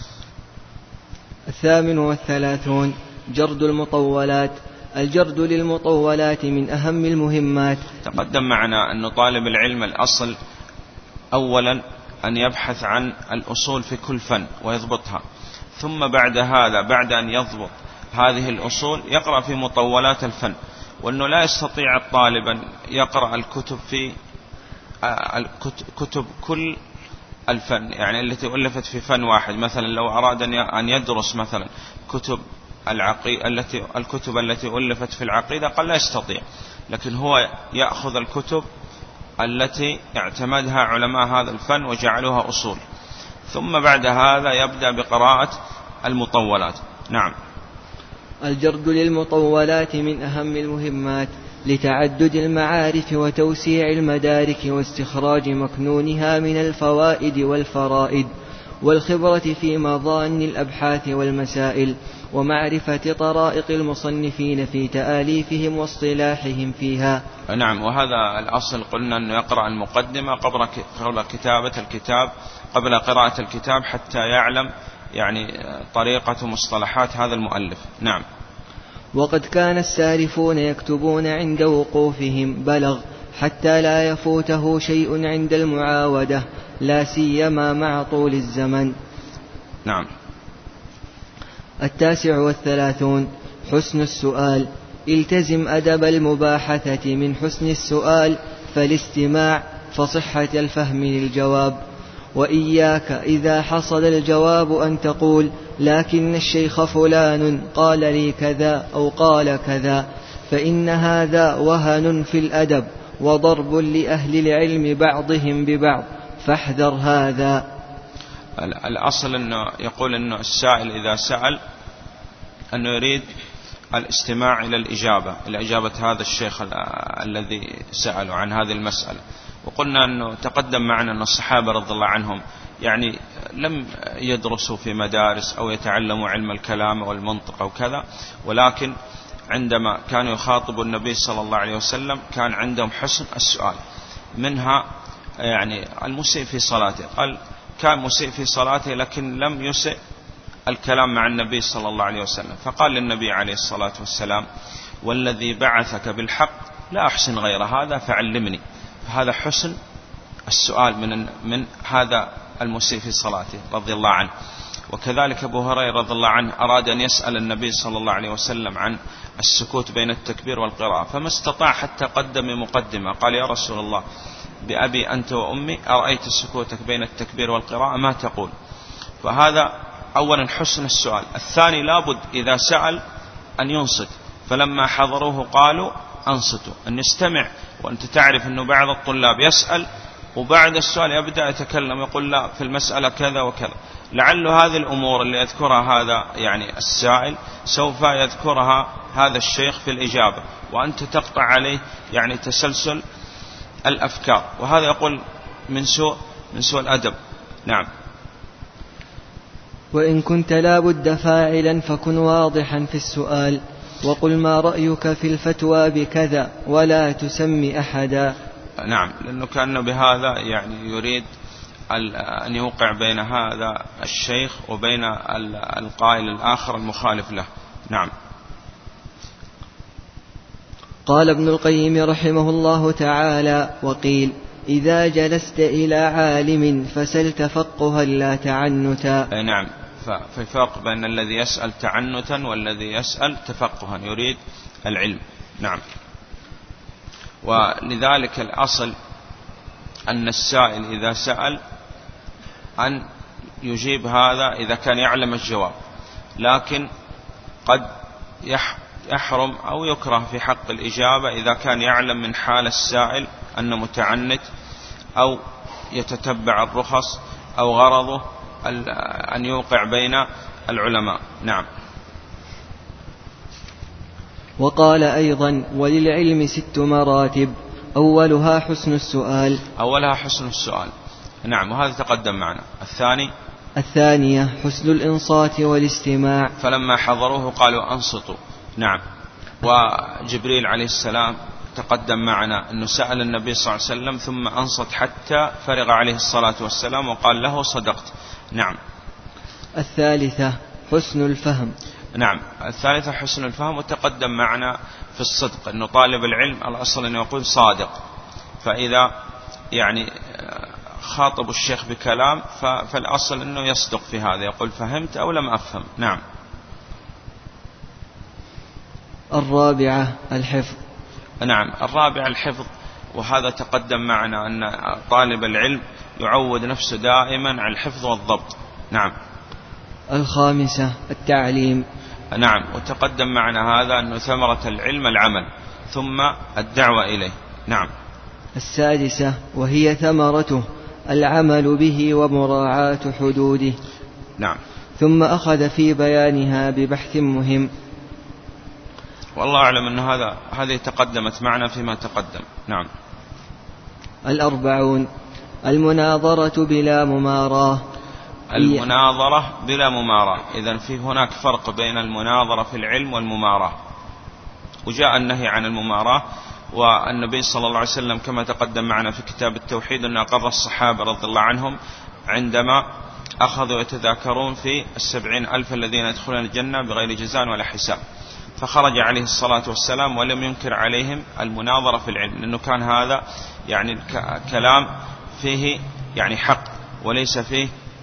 الثامن والثلاثون جرد المطولات. الجرد للمطولات من أهم المهمات. تقدم معنا أن طالب العلم الأصل أولا أن يبحث عن الأصول في كل فن ويضبطها، ثم بعد هذا بعد أن يضبط هذه الأصول يقرأ في مطولات الفن، وأنه لا يستطيع الطالب أن يقرأ الكتب في كتب كل الفن، يعني التي ألفت في فن واحد. مثلا لو أراد أن يدرس مثلا كتب العقيدة التي الكتب التي ألفت في العقيدة قال لا يستطيع، لكن هو يأخذ الكتب التي اعتمدها علماء هذا الفن وجعلوها أصول، ثم بعد هذا يبدأ بقراءة المطولات. نعم. الجرد للمطولات من أهم المهمات لتعدد المعارف وتوسيع المدارك واستخراج مكنونها من الفوائد والفرائد، والخبرة في مظان الأبحاث والمسائل، ومعرفة طرائق المصنفين في تآليفهم واصطلاحهم فيها. نعم. وهذا الأصل قلنا أنه يقرأ المقدمة قبل كتابة الكتاب قبل قراءة الكتاب حتى يعلم يعني طريقة مصطلحات هذا المؤلف. نعم. وقد كان السارفون يكتبون عند وقوفهم بلغ حتى لا يفوته شيء عند المعاودة، لا سيما مع طول الزمن. نعم. التاسع والثلاثون حسن السؤال. التزم أدب المباحثة من حسن السؤال فالاستماع فصحة الفهم للجواب، وإياك إذا حصل الجواب أن تقول لكن الشيخ فلان قال لي كذا أو قال كذا، فإن هذا وهن في الأدب وضرب لأهل العلم بعضهم ببعض، فاحذر هذا. الأصل أنه يقول أنه السائل إذا سأل أنه يريد الاستماع إلى الإجابة إلى إجابة هذا الشيخ الذي سأله عن هذه المسألة. وقلنا أنه تقدم معنا أن الصحابة رضي الله عنهم يعني لم يدرسوا في مدارس أو يتعلموا علم الكلام والمنطق أو كذا، ولكن عندما كانوا يخاطبوا النبي صلى الله عليه وسلم كان عندهم حسن السؤال. منها يعني المسيء في صلاته، قال كان مسيء في صلاته لكن لم يسئ الكلام مع النبي صلى الله عليه وسلم، فقال للنبي عليه الصلاة والسلام والذي بعثك بالحق لا أحسن غير هذا فعلمني. فهذا حسن السؤال من من هذا المسيء في صلاته رضي الله عنه. وكذلك أبو هريرة رضي الله عنه أراد أن يسأل النبي صلى الله عليه وسلم عن السكوت بين التكبير والقراءة، فما استطاع حتى قدم مقدمة، قال يا رسول الله بأبي أنت وأمي أرأيت سكوتك بين التكبير والقراءة ما تقول؟ فهذا أولا حسن السؤال. الثاني لابد إذا سأل أن ينصت، فلما حضروه قالوا أنصتوا، أن يستمع. وأنت تعرف أنه بعض الطلاب يسأل وبعد السؤال يبدأ يتكلم يقول لا في المسألة كذا وكذا، لعل هذه الأمور اللي يذكرها هذا يعني السائل سوف يذكرها هذا الشيخ في الإجابة، وأنت تقطع عليه يعني تسلسل الأفكار، وهذا يقول من سوء من سوء الأدب. نعم. وإن كنت لا بد فاعلا فكن واضحا في السؤال، وقل ما رأيك في الفتوى بكذا ولا تسمي أحدا. نعم. لأنه كان بهذا يعني يريد أن يوقع بين هذا الشيخ وبين القائل الآخر المخالف له. نعم. قال ابن القيم رحمه الله تعالى: وقيل إذا جلست إلى عالم فسل تفقها لا تعنتا. نعم. ففي فرق بين الذي يسأل تعنتا والذي يسأل تفقها يريد العلم. نعم. ولذلك الأصل أن السائل إذا سأل أن يجيب هذا إذا كان يعلم الجواب، لكن قد يحرم أو يكره في حق الإجابة إذا كان يعلم من حال السائل أنه متعنت أو يتتبع الرخص أو غرضه أن يوقع بين العلماء. نعم. وقال أيضا: وللعلم ست مراتب، أولها حسن السؤال. أولها حسن السؤال. نعم، وهذا تقدم معنا. الثاني الثانية حسن الإنصات والاستماع، فلما حضروه قالوا أنصتوا. نعم. وجبريل عليه السلام تقدم معنا أنه سأل النبي صلى الله عليه وسلم ثم أنصت حتى فرغ عليه الصلاة والسلام وقال له صدقت. نعم. الثالثة حسن الفهم. نعم، الثالثة حسن الفهم، وتقدم معنا في الصدق أنه طالب العلم الأصل أنه يقول صادق، فإذا يعني خاطب الشيخ بكلام فالأصل أنه يصدق في هذا، يقول فهمت أو لم أفهم. نعم. الرابعة الحفظ. نعم، الرابعة الحفظ، وهذا تقدم معنا أن طالب العلم يعود نفسه دائما على الحفظ والضبط. نعم. الخامسة التعليم. نعم، وتقدم معنا هذا أنه ثمرة العلم العمل ثم الدعوة إليه. نعم. السادسة وهي ثمرته العمل به ومراعاة حدوده. نعم. ثم أخذ في بيانها ببحث مهم. والله أعلم أن هذا هذه تقدمت معنا فيما تقدم. نعم. الأربعون المناظرة بلا مماراة. المناظرة بلا مماراة، إذن في هناك فرق بين المناظرة في العلم والمماراة، وجاء النهي عن المماراة، والنبي صلى الله عليه وسلم كما تقدم معنا في كتاب التوحيد أن أقر الصحابة رضي الله عنهم عندما أخذوا يتذاكرون في السبعين ألف الذين يدخلون الجنة بغير جزاء ولا حساب، فخرج عليه الصلاة والسلام ولم ينكر عليهم المناظرة في العلم، لأنه كان هذا يعني كلام فيه يعني حق وليس فيه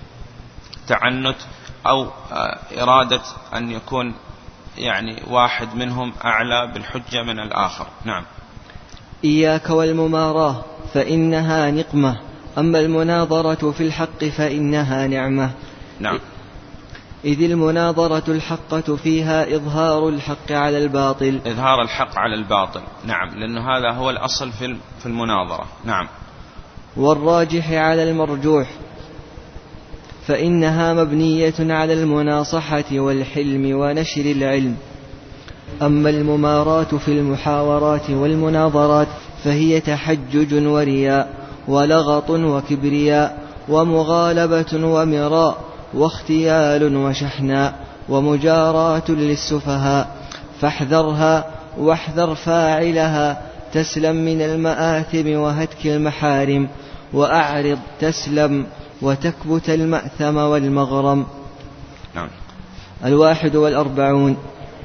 تعنت أو إرادة أن يكون يعني واحد منهم أعلى بالحجة من الآخر. نعم. إياك والمماراة فإنها نقمة، أما المناظرة في الحق فإنها نعمة. نعم. إذ المناظرة الحقة فيها إظهار الحق على الباطل. إظهار الحق على الباطل. نعم، لأنه هذا هو الأصل في المناظرة. نعم. والراجح على المرجوح، فإنها مبنية على المناصحة والحلم ونشر العلم. أما المماراة في المحاورات والمناظرات فهي تحجج ورياء ولغط وكبرياء ومغالبة ومراء واختيال وشحناء ومجاراة للسفهاء، فاحذرها واحذر فاعلها تسلم من المآثم وهتك المحارم، وأعرض تسلم وتكبت المأثم والمغرم. نعم. الواحد والأربعون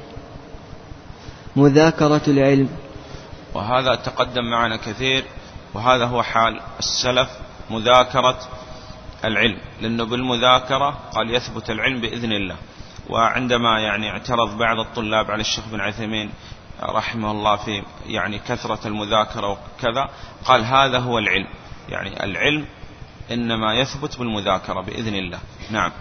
مذاكرة العلم، وهذا تقدم معنا كثير، وهذا هو حال السلف مذاكرة العلم، لأنه بالمذاكرة قال يثبت العلم بإذن الله. وعندما يعني اعترض بعض الطلاب على الشيخ بن عثيمين رحمه الله في يعني كثرة المذاكرة وكذا، قال هذا هو العلم، يعني العلم إنما يثبت بالمذاكرة بإذن الله. نعم.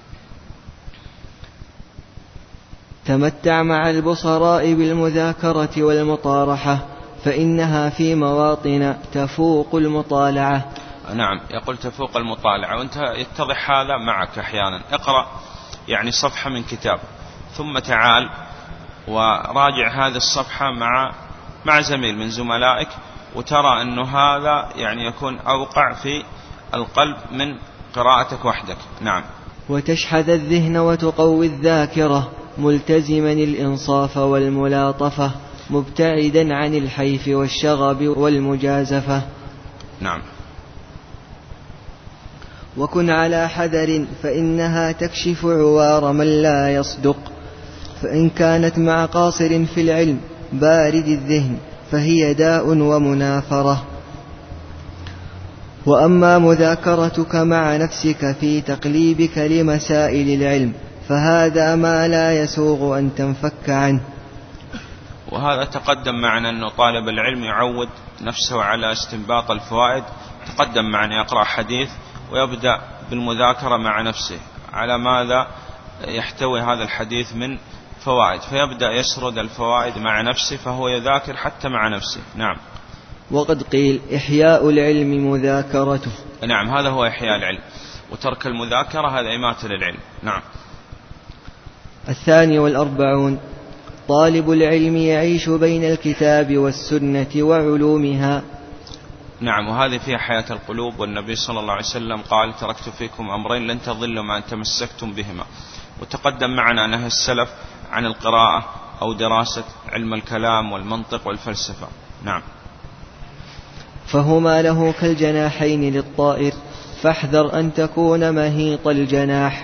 تمتع مع البصراء بالمذاكرة والمطارحة، فإنها في مواطن تفوق المطالعة. نعم، يقول تفوق المطالعة، وانت يتضح هذا معك أحيانا. اقرأ يعني صفحة من كتاب ثم تعال وراجع هذه الصفحة مع مع زميل من زملائك، وترى أنه هذا يعني يكون أوقع في القلب من قراءتك وحدك. نعم. وتشحذ الذهن وتقوي الذاكرة، ملتزما الإنصاف والملاطفة، مبتعدا عن الحيف والشغب والمجازفة. نعم. وكن على حذر، فإنها تكشف عوار من لا يصدق، فإن كانت مع قاصر في العلم بارد الذهن فهي داء ومنافرة. وأما مذاكرتك مع نفسك في تقليبك لمسائل العلم فهذا ما لا يسوغ أن تنفك عنه. وهذا تقدم معنا أنه طالب العلم يعود نفسه على استنباط الفوائد. تقدم معنا يقرأ حديث ويبدأ بالمذاكرة مع نفسه. على ماذا؟ يحتوي هذا الحديث من فوائد، فيبدأ يسرد الفوائد مع نفسه، فهو يذاكر حتى مع نفسه. نعم. وقد قيل إحياء العلم مذاكرته. نعم، هذا هو إحياء العلم، وترك المذاكرة هذا إماتة للعلم. نعم. الثاني والأربعون: طالب العلم يعيش بين الكتاب والسنة وعلومها. نعم، وهذه فيها حياة القلوب، والنبي صلى الله عليه وسلم قال: تركت فيكم أمرين لن تضلوا ما تمسكتم بهما. وتقدم معنا نهي السلف عن القراءة أو دراسة علم الكلام والمنطق والفلسفة. نعم. فهما له كالجناحين للطائر، فاحذر أن تكون مهيط الجناح.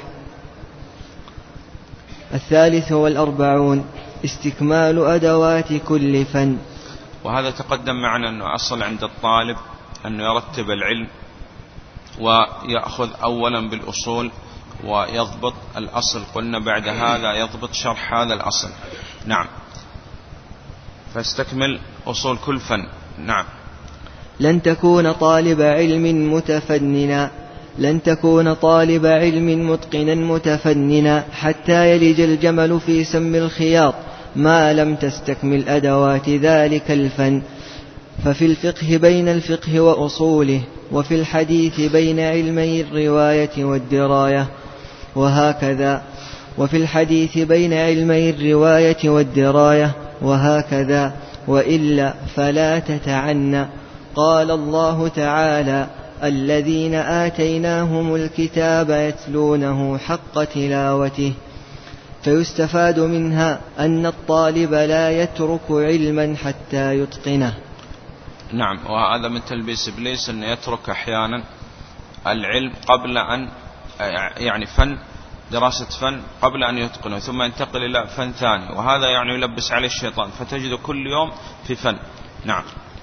الثالث والأربعون: استكمال أدوات كل فن. وهذا تقدم معنا أنه أصل عند الطالب أنه يرتب العلم ويأخذ أولا بالأصول ويضبط الأصل، قلنا بعد هذا يضبط شرح هذا الأصل. نعم. فاستكمل أصول كل فن. نعم. لن تكون طالب علم متفننا لن تكون طالب علم متقنا متفننا حتى يلج الجمل في سم الخياط ما لم تستكمل أدوات ذلك الفن. ففي الفقه بين الفقه وأصوله، وفي الحديث بين علمي الرواية والدراية، وهكذا وفي الحديث بين علمي الرواية والدراية وهكذا، وإلا فلا تتعنى. قال الله تعالى: الذين آتيناهم الكتاب يتلونه حق تلاوته. فيستفاد منها أن الطالب لا يترك علما حتى يتقنه. نعم، وهذا من تلبيس إبليس أن يترك أحيانا العلم قبل أن يعني فن دراسة فن قبل أن يتقنه، ثم ينتقل إلى فن ثاني، وهذا يعني يلبس عليه الشيطان، فتجد كل يوم في فن. نعم.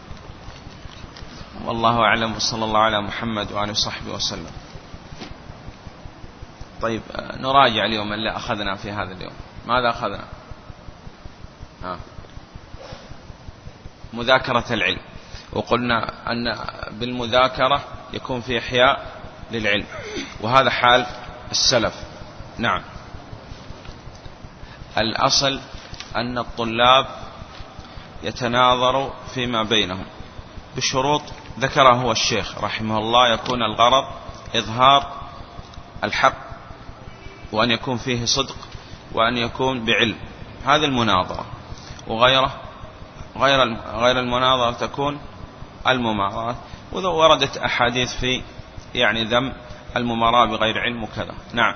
والله أعلم، وصلى الله على محمد وآله وصحبه وسلم. طيب، نراجع اليوم اللي أخذنا في هذا اليوم. ماذا أخذنا؟ آه. مذاكرة العلم، وقلنا أن بالمذاكرة يكون في إحياء للعلم، وهذا حال السلف. نعم. الأصل أن الطلاب يتناظروا فيما بينهم بشروط ذكره هو الشيخ رحمه الله، يكون الغرض إظهار الحق، وأن يكون فيه صدق، وأن يكون بعلم. هذه المناظرة، وغيره غير غير المناظرة تكون المماراة، وذو وردت أحاديث في يعني ذم المماراة بغير علم وكذا. نعم.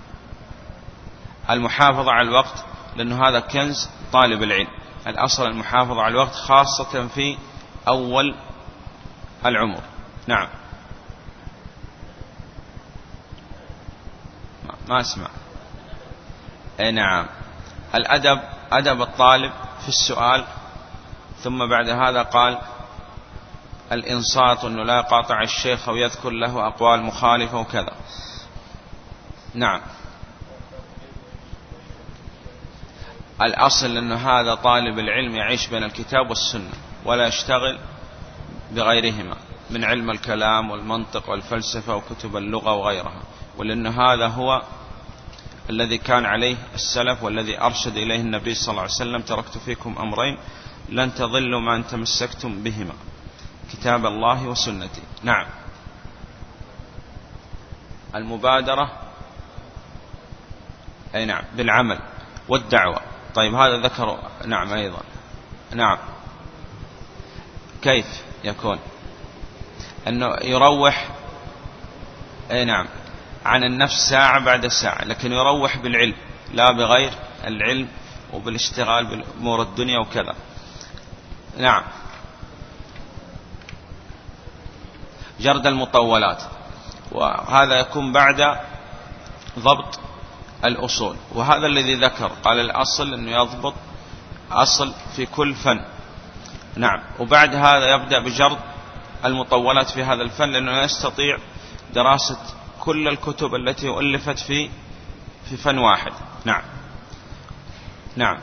المحافظة على الوقت، لأنه هذا كنز طالب العلم. الأصل المحافظة على الوقت، خاصة في أول العمر. نعم. ما أسمع. أي نعم. الأدب، أدب الطالب في السؤال، ثم بعد هذا قال الإنصات، أنه لا يقاطع الشيخ أو يذكر له أقوال مخالفة وكذا. نعم. الأصل أن هذا طالب العلم يعيش بين الكتاب والسنة، ولا يشتغل بغيرهما من علم الكلام والمنطق والفلسفة وكتب اللغة وغيرها، ولأن هذا هو الذي كان عليه السلف، والذي أرشد إليه النبي صلى الله عليه وسلم: تركت فيكم أمرين لن تضلوا ما أن تمسكتم بهما، كتاب الله وسنتي. نعم. المبادرة، أي نعم، بالعمل والدعوة. طيب، هذا ذكر. نعم. أيضا. نعم. كيف يكون؟ أنه يروح، أي نعم، عن النفس ساعة بعد ساعة، لكن يروح بالعلم لا بغير العلم، وبالاشتغال بالأمور الدنيا وكذا. نعم. جرد المطولات، وهذا يكون بعد ضبط الأصول، وهذا الذي ذكر قال الأصل أنه يضبط أصل في كل فن. نعم. وبعد هذا يبدأ بجرد المطولات في هذا الفن، لأنه لا يستطيع دراسة كل الكتب التي ألفت في في فن واحد. نعم. نعم.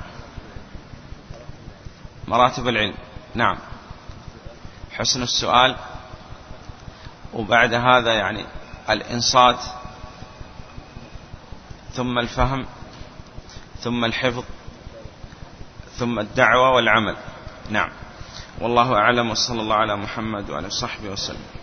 مراتب العلم. نعم. حسن السؤال، وبعد هذا يعني الإنصات، ثم الفهم ثم الحفظ ثم الدعوة والعمل. نعم، والله أعلم، وصلى الله على محمد وعلى صحبه وسلم.